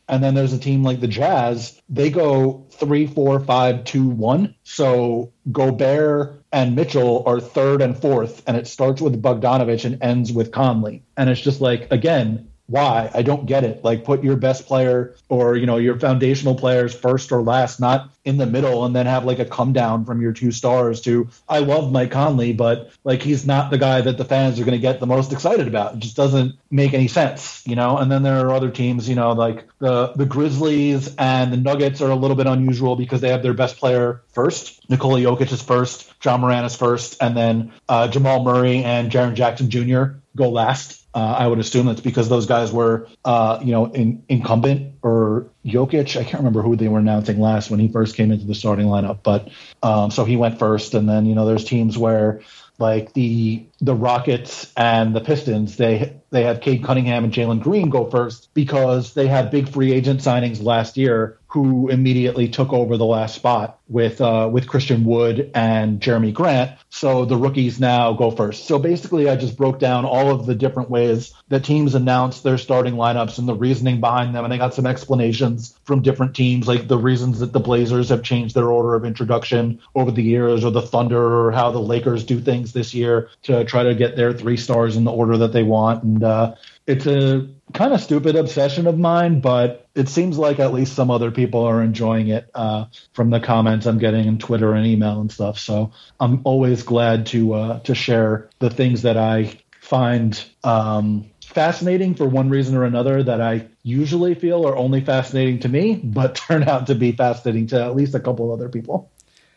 And then there's a team like the Jazz. They go three, four, five, two, one. So Gobert and Mitchell are third and fourth, and it starts with Bogdanovich and ends with Conley. And it's just like, again, why? I don't get it. Like, put your best player or, you know, your foundational players first or last, not in the middle, and then have like a come down from your two stars to, I love Mike Conley, but like, he's not the guy that the fans are going to get the most excited about. It just doesn't make any sense, you know? And then there are other teams, you know, like the, the Grizzlies and the Nuggets are a little bit unusual because they have their best player first. Nikola Jokic is first, John Moran is first, and then uh, Jamal Murray and Jaren Jackson Junior go last. Uh, I would assume that's because those guys were, uh, you know, in, incumbent, or Jokic. I can't remember who they were announcing last when he first came into the starting lineup. But um, so he went first. And then, you know, there's teams where like the the Rockets and the Pistons, they they have Cade Cunningham and Jalen Green go first because they had big free agent signings last year who immediately took over the last spot with uh, with Christian Wood and Jeremy Grant. So the rookies now go first. So basically, I just broke down all of the different ways that teams announce their starting lineups and the reasoning behind them. And I got some explanations from different teams, like the reasons that the Blazers have changed their order of introduction over the years, or the Thunder, or how the Lakers do things this year to try to get their three stars in the order that they want. And uh, it's a kind of stupid obsession of mine, but it seems like at least some other people are enjoying it uh, from the comments I'm getting in Twitter and email and stuff. So I'm always glad to uh, to share the things that I find um, fascinating for one reason or another that I usually feel are only fascinating to me, but turn out to be fascinating to at least a couple other people.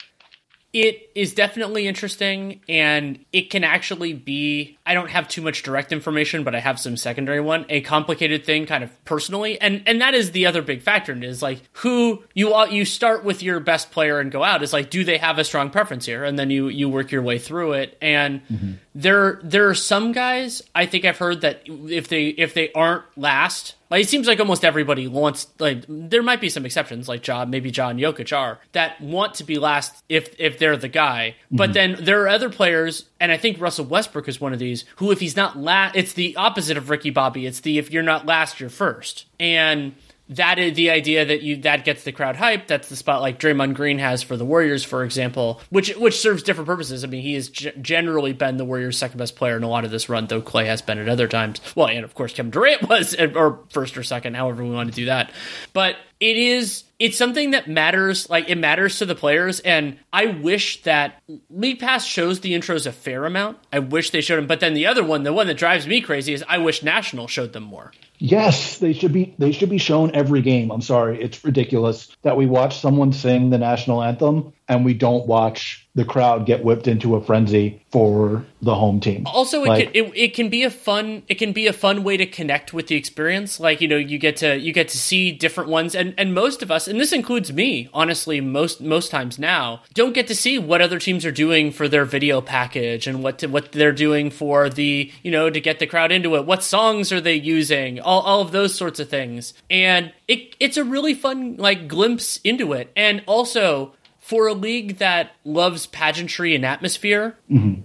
It is definitely interesting, and it can actually be, I don't have too much direct information, but I have some secondary one, a complicated thing kind of personally. And and that is the other big factor, and is like who you you start with your best player and go out. Is like, do they have a strong preference here? And then you you work your way through it. And mm-hmm. there there are some guys, I think I've heard that if they if they aren't last, like, it seems like almost everybody wants, like, there might be some exceptions, like Ja, maybe Ja and Jokic are, that want to be last if if they're the guy. Mm-hmm. But then there are other players, and I think Russell Westbrook is one of these, who if he's not last, it's the opposite of Ricky Bobby. It's the if you're not last, you're first. And that is the idea that you that gets the crowd hyped. That's the spot like Draymond Green has for the Warriors, for example, which which serves different purposes. I mean, he has g- generally been the Warriors' second best player in a lot of this run, though Clay has been at other times. Well, and of course Kevin Durant was, or first or second, however we want to do that. But it is, it's something that matters, like it matters to the players, and I wish that League Pass shows the intros a fair amount. I wish they showed them, but then the other one, the one that drives me crazy, is I wish National showed them more. Yes, they should be they should be shown every game. I'm sorry, it's ridiculous that we watch someone sing the national anthem and we don't watch the crowd get whipped into a frenzy for the home team. Also, it, like, can, it, it can be a fun it can be a fun way to connect with the experience. Like, you know, you get to you get to see different ones, and, and most of us, and this includes me, honestly, most most times now, don't get to see what other teams are doing for their video package and what to, what they're doing for the, you know, to get the crowd into it. What songs are they using? All all of those sorts of things, and it it's a really fun like glimpse into it, and also, for a league that loves pageantry and atmosphere, mm-hmm.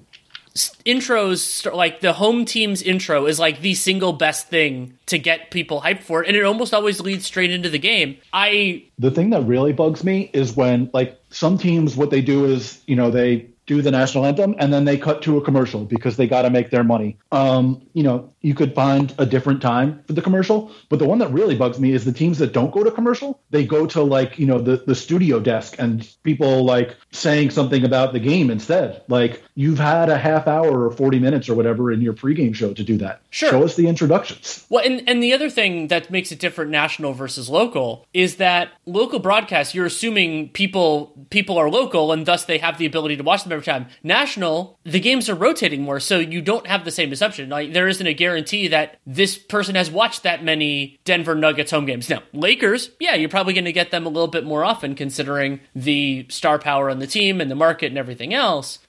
intros, like the home team's intro is like the single best thing to get people hyped for it, and it almost always leads straight into the game. I The thing that really bugs me is when, like, some teams, what they do is, you know, they do the national anthem and then they cut to a commercial because they got to make their money. Um, you know, you could find a different time for the commercial, but the one that really bugs me is the teams that don't go to commercial. They go to, like, you know, the, the studio desk and people like saying something about the game instead. Like, you've had a half hour or forty minutes or whatever in your pregame show to do that. Sure. Show us the introductions. Well, and, and the other thing that makes it different national versus local is that local broadcasts, you're assuming people people are local and thus they have the ability to watch them every time. National, the games are rotating more, so you don't have the same assumption. Like, there isn't a guarantee that this person has watched that many Denver Nuggets home games. Now, Lakers, yeah, you're probably going to get them a little bit more often considering the star power on the team and the market and everything else.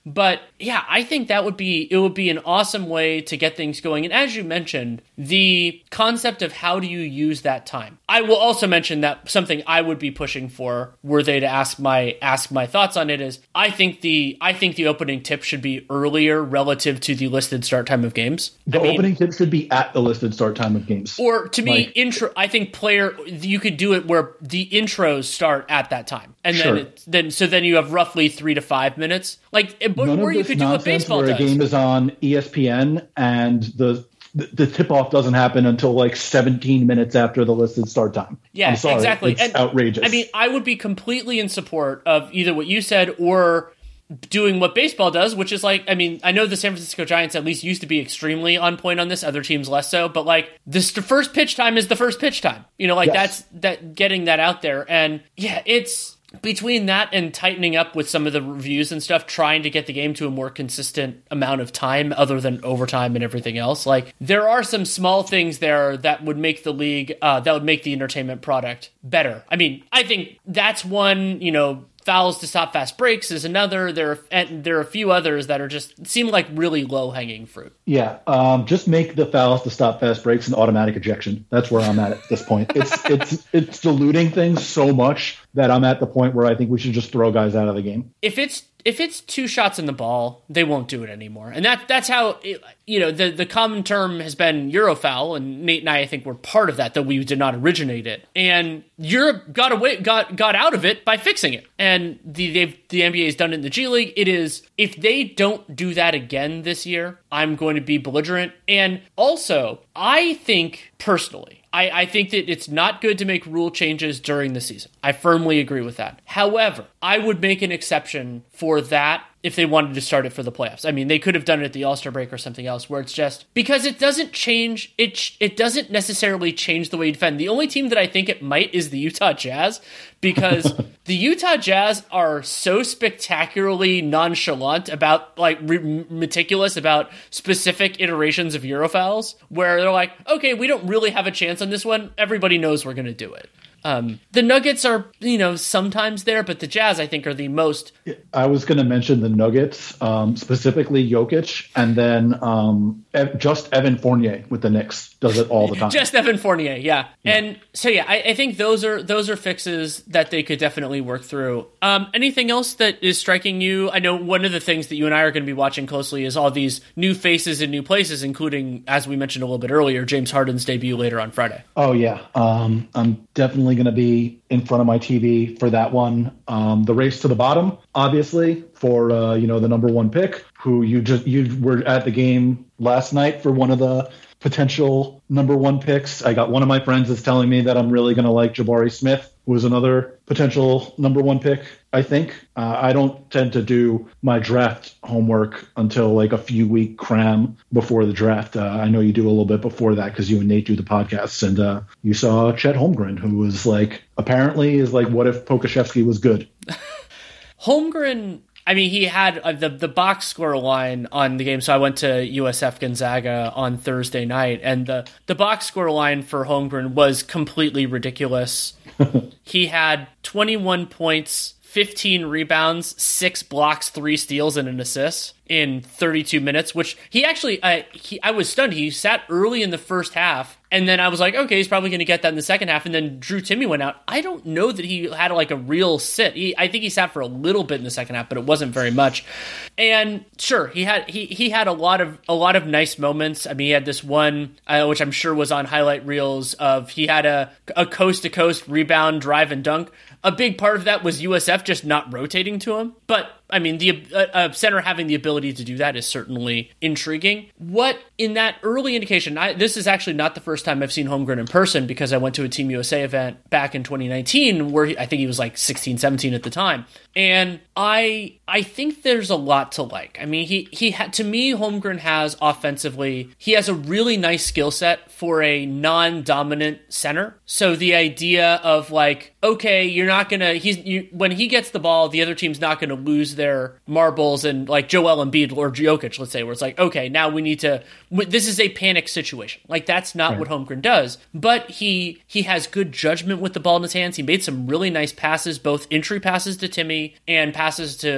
But yeah, I think that would be, it would be an awesome way to get things going. And as you mentioned, the concept of how do you use that time. I will also mention that something I would be pushing for, were they to ask my ask my thoughts on it, is I think the I think the opening tip should be earlier relative to the listed start time of games. The I mean, opening tip should be at the listed start time of games. Or to me, like, intro. I think player you could do it where the intros start at that time, and sure. then it, then so then you have roughly three to five minutes, like but None or of you this could do what nonsense baseball where does. a game is on E S P N and the the, the tip off doesn't happen until like seventeen minutes after the listed start time. Yeah, I'm sorry, exactly. It's and, outrageous. I mean, I would be completely in support of either what you said or doing what baseball does, which is like, I mean, I know the San Francisco Giants at least used to be extremely on point on this, other teams less so, but like this, the first pitch time is the first pitch time. You know, like Yes. that's that getting that out there. And yeah, it's between that and tightening up with some of the reviews and stuff, trying to get the game to a more consistent amount of time other than overtime and everything else. Like there are some small things there that would make the league, uh, that would make the entertainment product better. I mean, I think that's one, you know, fouls to stop fast breaks is another. There are, and there are a few others that are just seem like really low hanging fruit. Yeah, um, just make the fouls to stop fast breaks and automatic ejection. That's where I'm at at this point. It's it's it's diluting things so much that I'm at the point where I think we should just throw guys out of the game. If it's if it's two shots in the ball, they won't do it anymore. And that that's how, it, you know, the, the common term has been Eurofoul, and Nate and I, I think, were part of that, though we did not originate it. And Europe got away, got got out of it by fixing it. And the they've, the N B A has done it in the G League. It is, if they don't do that again this year, I'm going to be belligerent. And also, I think, personally, I, I think that it's not good to make rule changes during the season. I firmly agree with that. However, I would make an exception for that if they wanted to start it for the playoffs. I mean, they could have done it at the All-Star break or something else, where it's just, because it doesn't change, it it doesn't necessarily change the way you defend. The only team that I think it might is the Utah Jazz, because the Utah Jazz are so spectacularly nonchalant about, like, re- meticulous about specific iterations of Eurofouls, where they're like, okay, we don't really have a chance on this one. Everybody knows we're going to do it. Um, the Nuggets are, you know, sometimes there, but the Jazz, I think, are the most. I was going to mention the Nuggets, um, specifically Jokic, and then um, Ev- just Evan Fournier with the Knicks does it all the time. Just Evan Fournier, yeah. yeah. And so, yeah, I, I think those are those are fixes that they could definitely work through. Um, anything else that is striking you? I know one of the things that you and I are going to be watching closely is all these new faces in new places, including, as we mentioned a little bit earlier, James Harden's debut later on Friday. Oh, yeah. Um, I'm definitely going to be in front of my T V for that one. Um, the race to the bottom, obviously, for uh, you know, the number one pick, who you just you were at the game last night for one of the potential number one picks. I got one of my friends that's telling me that I'm really going to like Jabari Smith, who is another potential number one pick, I think. Uh, I don't tend to do my draft homework until like a few week cram before the draft. Uh, I know you do a little bit before that because you and Nate do the podcasts, and uh, you saw Chet Holmgren, who was like, apparently is like, what if Pokashevsky was good? Holmgren, I mean, he had uh, the the box score line on the game. So I went to U S F Gonzaga on Thursday night, and the, the box score line for Holmgren was completely ridiculous. He had twenty-one points, fifteen rebounds, six blocks, three steals, and an assist in thirty-two minutes, which he actually, uh, he, I was stunned. He sat early in the first half, and then I was like, okay, he's probably going to get that in the second half, and then Drew Timme went out. I don't know that he had like a real sit. He, I think he sat for a little bit in the second half, but it wasn't very much. And sure, he had he he had a lot of a lot of nice moments. I mean, he had this one, uh, which I'm sure was on highlight reels, of he had a a coast to coast rebound, drive, and dunk. A big part of that was U S F just not rotating to him, but I mean, the uh, center having the ability to do that is certainly intriguing. What, in that early indication, I, this is actually not the first time I've seen Holmgren in person, because I went to a Team U S A event back in twenty nineteen where he, I think he was like sixteen, seventeen at the time. And I I think there's a lot to like. I mean, he, he had, to me, Holmgren has offensively, he has a really nice skill set for a non-dominant center. So the idea of like, okay, you're not going to, he's you, when he gets the ball, the other team's not going to lose their marbles, and like Joel Embiid or Jokic, let's say, where it's like, okay, now we need to, this is a panic situation. Like, that's not right. What Holmgren does, but he he has good judgment with the ball in his hands. He made some really nice passes, both entry passes to Timme and passes to,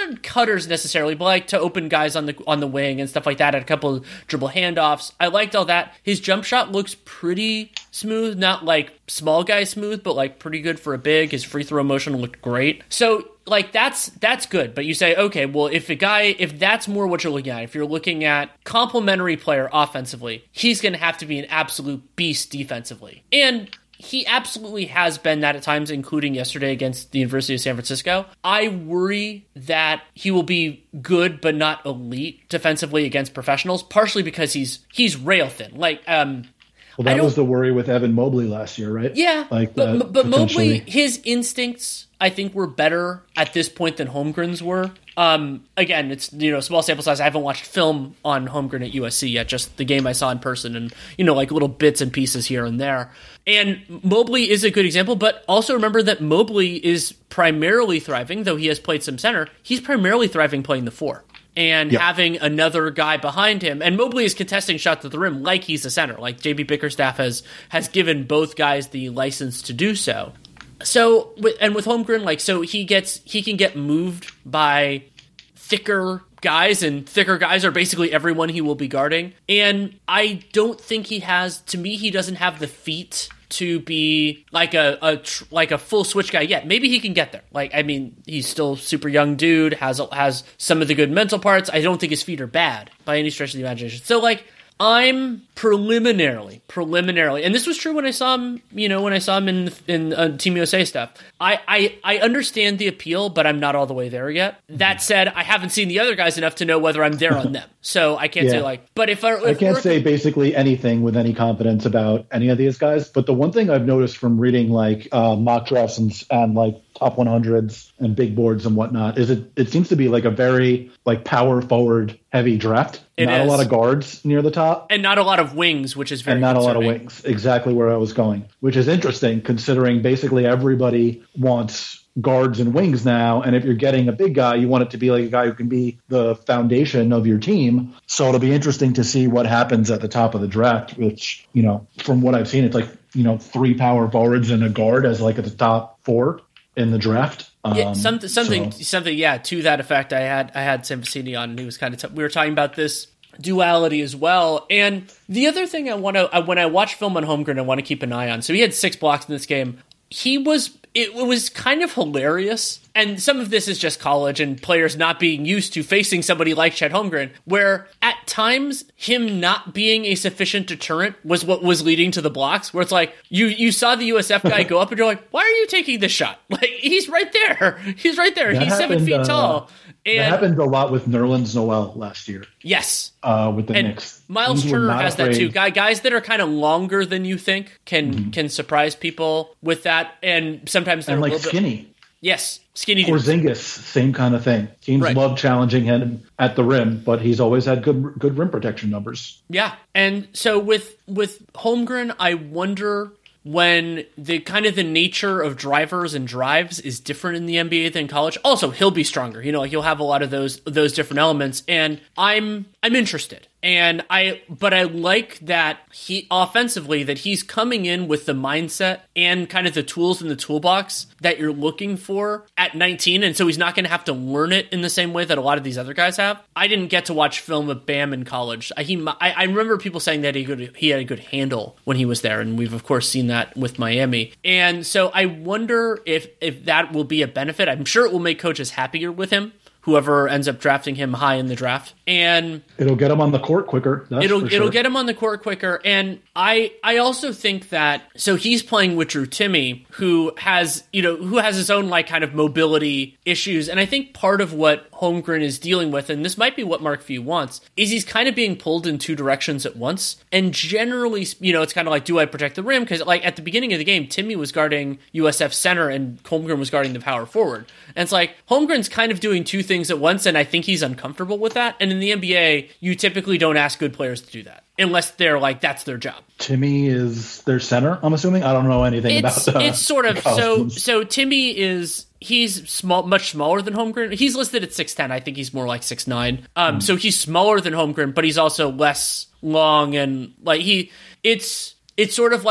not cutters necessarily, but like to open guys on the on the wing and stuff like that. Had a couple of dribble handoffs. I liked all that. His jump shot looks pretty smooth, not like small guy smooth, but like pretty good for a big. His free throw motion looked great. So like that's that's good. But you say, okay, well, if a guy, if that's more what you're looking at, if you're looking at complementary player offensively, he's going to have to be an absolute beast defensively. And he absolutely has been that at times, including yesterday against the University of San Francisco. I worry that he will be good but not elite defensively against professionals, partially because he's he's rail thin. Like, um, well, that was the worry with Evan Mobley last year, right? Yeah, like but, that, but Mobley, his instincts, I think, were better at this point than Holmgren's were. Um, again, it's, you know, small sample size. I haven't watched film on Holmgren at U S C yet, just the game I saw in person and, you know, like little bits and pieces here and there. And Mobley is a good example, but also remember that Mobley is primarily thriving, though he has played some center, he's primarily thriving playing the four. And yep. having another guy behind him. And Mobley is contesting shots at the rim like he's a center. Like J B Bickerstaff has has given both guys the license to do so. So, and with Holmgren, like, so he gets, he can get moved by thicker guys, and thicker guys are basically everyone he will be guarding. And I don't think he has, to me, he doesn't have the feet to be like a, a like a full switch guy yet. Maybe he can get there. Like, I mean, he's still super young dude, has has some of the good mental parts. I don't think his feet are bad by any stretch of the imagination. So, like, I'm preliminarily, preliminarily, and this was true when I saw him, you know, when I saw him in in uh, Team U S A stuff. I, I I understand the appeal, but I'm not all the way there yet. That said, I haven't seen the other guys enough to know whether I'm there on them. So I can't yeah. say like, but if I, if I can't say basically anything with any confidence about any of these guys. But the one thing I've noticed from reading like uh, mock drafts and, and like top one hundreds and big boards and whatnot is it it seems to be like a very like power forward heavy draft. It not is. a lot of guards near the top. And not a lot of wings, which is very And not concerning. a lot of wings. Exactly where I was going, which is interesting considering basically everybody wants guards and wings now. And if you're getting a big guy, you want it to be like a guy who can be the foundation of your team. So it'll be interesting to see what happens at the top of the draft, which, you know, from what I've seen, it's like, you know, three power forwards and a guard as like at the top four in the draft. Um, yeah, something, something, so. something. Yeah, to that effect. I had, I had Sam Vecini on, and he was kind of. T- we were talking about this duality as well. And the other thing I want to, when I watch film on Holmgren, I want to keep an eye on. So he had six blocks in this game. He was. It was kind of hilarious. And some of this is just college and players not being used to facing somebody like Chet Holmgren, where at times him not being a sufficient deterrent was what was leading to the blocks, where it's like, you you saw the U S F guy go up and you're like, why are you taking this shot? Like, he's right there. He's right there. That he's happened, seven feet uh, tall. And that happened a lot with Nerlens Noel last year. Yes. Uh, with the and Knicks. Miles These were Turner not has afraid. that too. Guy, guys that are kind of longer than you think can Mm-hmm. can surprise people with that. And sometimes they're And a like little skinny. bit... Yes, skinny dudes. Porzingis, same kind of thing. Teams Right. love challenging him at the rim, but he's always had good good rim protection numbers. Yeah, and so with with Holmgren, I wonder when the kind of the nature of drivers and drives is different in the N B A than college. Also, he'll be stronger. You know, like he'll have a lot of those those different elements, and I'm I'm interested. And I, but I like that he offensively that he's coming in with the mindset and kind of the tools in the toolbox that you're looking for at nineteen, and so he's not going to have to learn it in the same way that a lot of these other guys have. I didn't get to watch film of Bam in college. I, he, I, I remember people saying that he could, he had a good handle when he was there, and we've of course seen that with Miami. And so I wonder if if that will be a benefit. I'm sure it will make coaches happier with him, whoever ends up drafting him high in the draft. And it'll get him on the court quicker. That's it'll for it'll sure. get him on the court quicker. And I I also think that, so he's playing with Drew Timme, who has, you know, who has his own like kind of mobility issues. And I think part of what Holmgren is dealing with, and this might be what Mark Few wants, is he's kind of being pulled in two directions at once. And generally, you know, it's kind of like, do I protect the rim? Because like at the beginning of the game, Timme was guarding U S F center and Holmgren was guarding the power forward. And it's like, Holmgren's kind of doing two things at once, and I think he's uncomfortable with that. And in the N B A, you typically don't ask good players to do that unless they're like, that's their job. Timme is their center, I'm assuming. I don't know anything It's, about that. it's sort of, so, so Timme is, he's small, much smaller than Holmgren. He's listed at six ten. I think he's more like six nine. Um, mm. So he's smaller than Holmgren, but he's also less long, and like he, it's, it's sort of like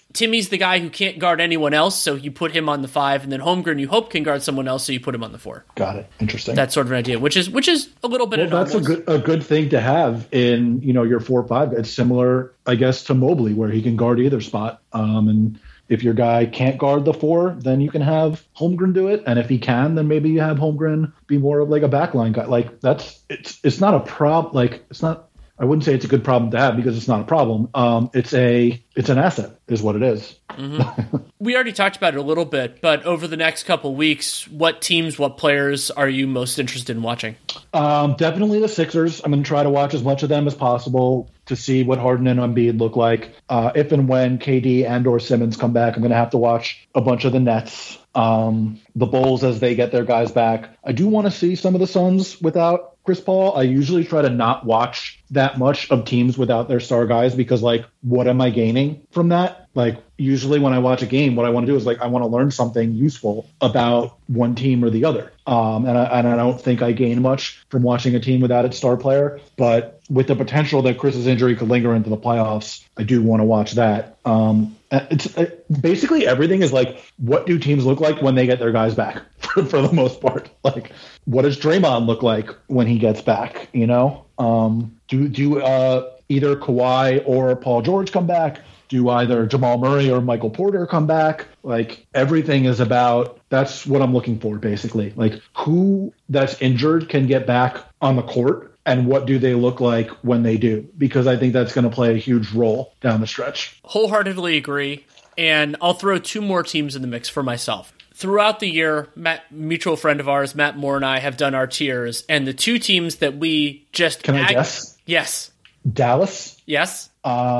Timmy's the guy who can't guard anyone else, so you put him on the five, and then Holmgren you hope can guard someone else, so you put him on the four. Got it. Interesting. That's sort of an idea, which is which is a little bit. Well, that's a good a good thing to have in you know your four five. It's similar, I guess, to Mobley, where he can guard either spot. Um, and if your guy can't guard the four, then you can have Holmgren do it. And if he can, then maybe you have Holmgren be more of like a backline guy. Like that's it's it's not a problem. Like it's not. I wouldn't say it's a good problem to have because it's not a problem. Um, it's a it's an asset, is what it is. Mm-hmm. We already talked about it a little bit, but over the next couple weeks, what teams, what players are you most interested in watching? Um, definitely the Sixers. I'm going to try to watch as much of them as possible to see what Harden and Embiid look like. Uh, if and when K D and or Simmons come back, I'm going to have to watch a bunch of the Nets. Um, the Bulls as they get their guys back. I do want to see some of the Suns without Chris Paul. I usually try to not watch that much of teams without their star guys because, like, what am I gaining from that? Like, usually when I watch a game, what I want to do is, like, I want to learn something useful about one team or the other. Um, and, I, and I don't think I gain much from watching a team without its star player. But with the potential that Chris's injury could linger into the playoffs, I do want to watch that. Um, it's it, basically everything is like, what do teams look like when they get their guys back for, for the most part? Like, what does Draymond look like when he gets back? You know, um, do do uh, either Kawhi or Paul George come back? Do either Jamal Murray or Michael Porter come back? Like, everything is about, that's what I'm looking for, basically. Like, who that's injured can get back on the court, and what do they look like when they do? Because I think that's going to play a huge role down the stretch. Wholeheartedly agree. And I'll throw two more teams in the mix for myself. Throughout the year, Matt, mutual friend of ours, Matt Moore, and I have done our tiers, and the two teams that we just... Can I ag- guess? Yes. Dallas? Yes.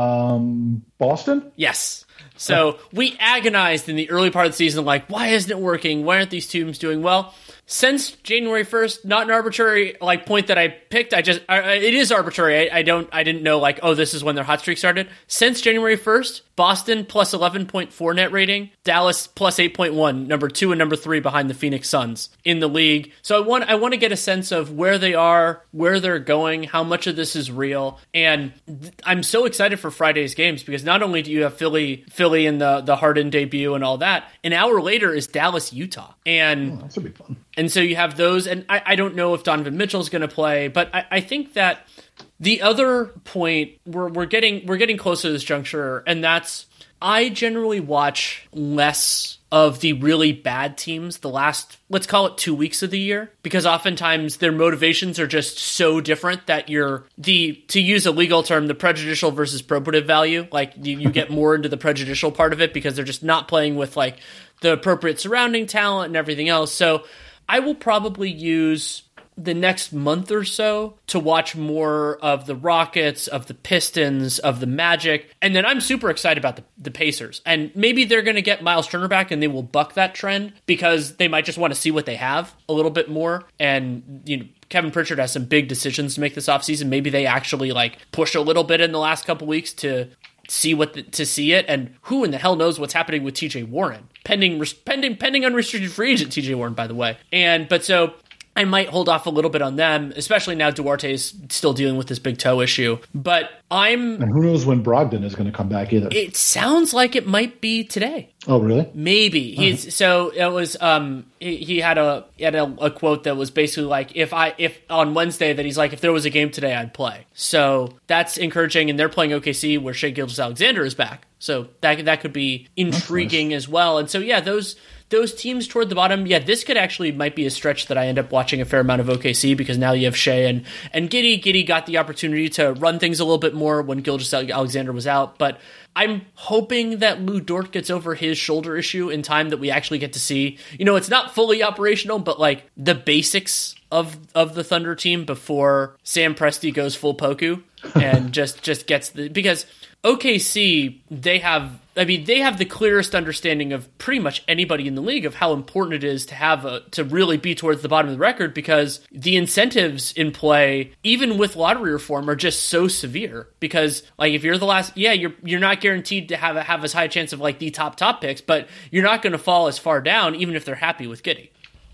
Um, Boston? Yes. So we agonized in the early part of the season, like, why isn't it working? Why aren't these teams doing well? Since January first, not an arbitrary like point that I picked. I just I, it is arbitrary. I, I don't I didn't know like oh this is when their hot streak started. Since January first, Boston plus eleven point four net rating, Dallas plus eight point one, number two and number three behind the Phoenix Suns in the league. So I want I want to get a sense of where they are, where they're going, how much of this is real, and th- I'm so excited for Friday's games because not only do you have Philly Philly in the the Harden debut and all that, an hour later is Dallas Utah, and oh, that's gonna be fun. And so you have those, and I, I don't know if Donovan Mitchell's going to play, but I, I think that the other point we're we're getting we're getting close to this juncture, and that's I generally watch less of the really bad teams the last, let's call it two weeks of the year, because oftentimes their motivations are just so different that you're the, to use a legal term, the prejudicial versus probative value, like you, you get more into the prejudicial part of it because they're just not playing with like the appropriate surrounding talent and everything else. So I will probably use the next month or so to watch more of the Rockets, of the Pistons, of the Magic. And then I'm super excited about the, the Pacers. And maybe they're going to get Miles Turner back and they will buck that trend because they might just want to see what they have a little bit more. And, you know, Kevin Pritchard has some big decisions to make this offseason. Maybe they actually like push a little bit in the last couple weeks to see what the, to see it, and who in the hell knows what's happening with T J Warren, pending pending pending unrestricted free agent T J Warren, by the way. And but so I might hold off a little bit on them, especially now Duarte is still dealing with this big toe issue. But I'm... And who knows when Brogdon is going to come back either. It sounds like it might be today. Oh, really? Maybe. Uh-huh. He's so it was um he, he had a he had a, a quote that was basically like if I if on Wednesday that he's like if there was a game today I'd play. So that's encouraging, and they're playing O K C where Shai Gilgeous-Alexander is back. So that that could be intriguing nice. As well. And so yeah, those those teams toward the bottom, yeah, this could actually might be a stretch that I end up watching a fair amount of O K C because now you have Shai and and Giddey. Giddey got the opportunity to run things a little bit more when Gilgeous-Alexander was out, but I'm hoping that Lou Dort gets over his shoulder issue in time that we actually get to see. You know, it's not fully operational, but like the basics of of the Thunder team before Sam Presti goes full Poku and just just gets the because O K C they have I mean they have the clearest understanding of pretty much anybody in the league of how important it is to have a to really be towards the bottom of the record because the incentives in play even with lottery reform are just so severe because like if you're the last yeah you're you're not guaranteed to have a, have as high a chance of like the top top picks, but you're not going to fall as far down even if they're happy with Giddey.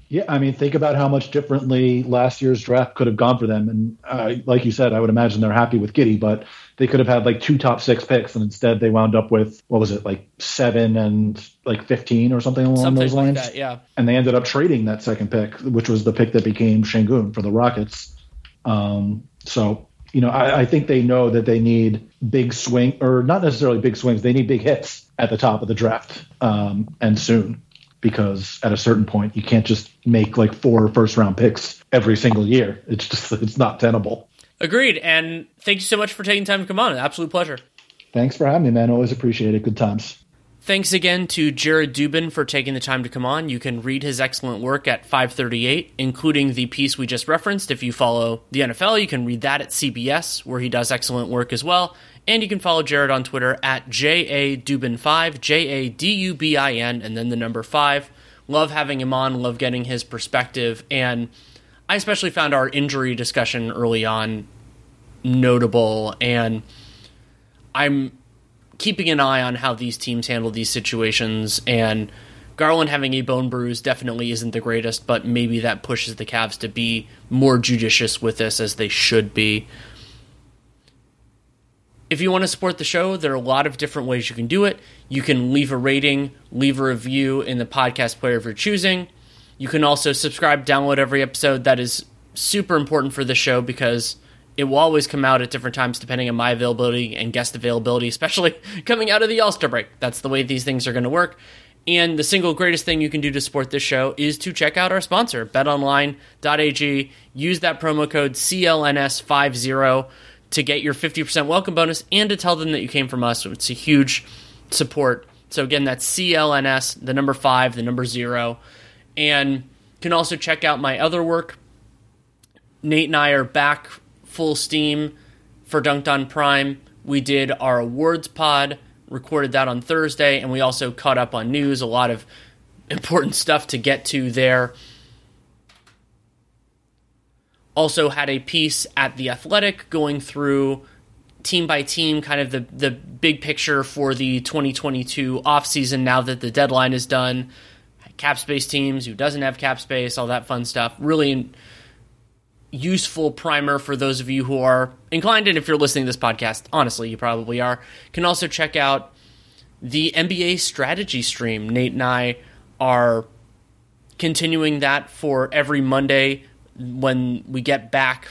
Yeah, I mean, think about how much differently last year's draft could have gone for them. And uh, like you said, I would imagine they're happy with Giddey, but they could have had like two top six picks, and instead they wound up with, what was it, like seven and like fifteen or something along something those lines. Like that, yeah. And they ended up trading that second pick, which was the pick that became Şengün for the Rockets. Um, so, you know, I, I think they know that they need big swing, or not necessarily big swings. They need big hits at the top of the draft, um, and soon. Because at a certain point, you can't just make like four first round picks every single year. It's just, it's not tenable. Agreed. And thank you so much for taking time to come on. An absolute pleasure. Thanks for having me, man. Always appreciate it. Good times. Thanks again to Jared Dubin for taking the time to come on. You can read his excellent work at five thirty-eight, including the piece we just referenced. If you follow the N F L, you can read that at C B S, where he does excellent work as well. And you can follow Jared on Twitter at J A Dubin five, J A D U B I N, and then the number five. Love having him on, love getting his perspective, and I especially found our injury discussion early on notable, and I'm keeping an eye on how these teams handle these situations, and Garland having a bone bruise definitely isn't the greatest, but maybe that pushes the Cavs to be more judicious with this, as they should be. If you want to support the show, there are a lot of different ways you can do it. You can leave a rating, leave a review in the podcast player of your choosing. You can also subscribe, download every episode. That is super important for the show because it will always come out at different times depending on my availability and guest availability, especially coming out of the All-Star break. That's the way these things are going to work. And the single greatest thing you can do to support this show is to check out our sponsor, bet online dot a g. Use that promo code C L N S fifty to get your fifty percent welcome bonus and to tell them that you came from us. It's a huge support. So again, that's C L N S, the number five, the number zero. And you can also check out my other work. Nate and I are back full steam for Dunked on Prime. We did our awards pod, recorded that on Thursday, and we also caught up on news, a lot of important stuff to get to there. Also had a piece at The Athletic going through team by team, kind of the, the big picture for the twenty twenty-two offseason now that the deadline is done. Cap space teams, who doesn't have cap space, all that fun stuff. Really useful primer for those of you who are inclined, and if you're listening to this podcast, honestly, you probably are. Can also check out the N B A strategy stream. Nate and I are continuing that for every Monday when we get back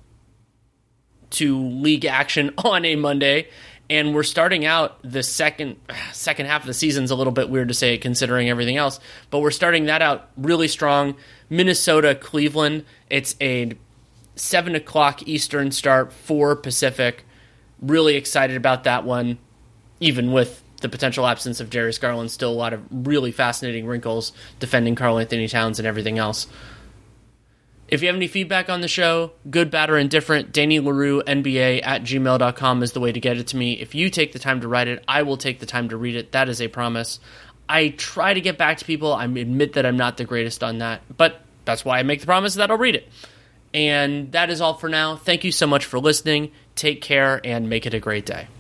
to league action on a Monday, and we're starting out the second second half of the season's a little bit weird to say considering everything else, but we're starting that out really strong. Minnesota, Cleveland. It's a seven o'clock Eastern start, four Pacific. Really excited about that one, even with the potential absence of Darius Garland. Still a lot of really fascinating wrinkles defending Karl Anthony Towns and everything else. If you have any feedback on the show, good, bad, or indifferent, Danny LaRue, N B A at gmail dot com is the way to get it to me. If you take the time to write it, I will take the time to read it. That is a promise. I try to get back to people. I admit that I'm not the greatest on that, but that's why I make the promise that I'll read it. And that is all for now. Thank you so much for listening. Take care and make it a great day.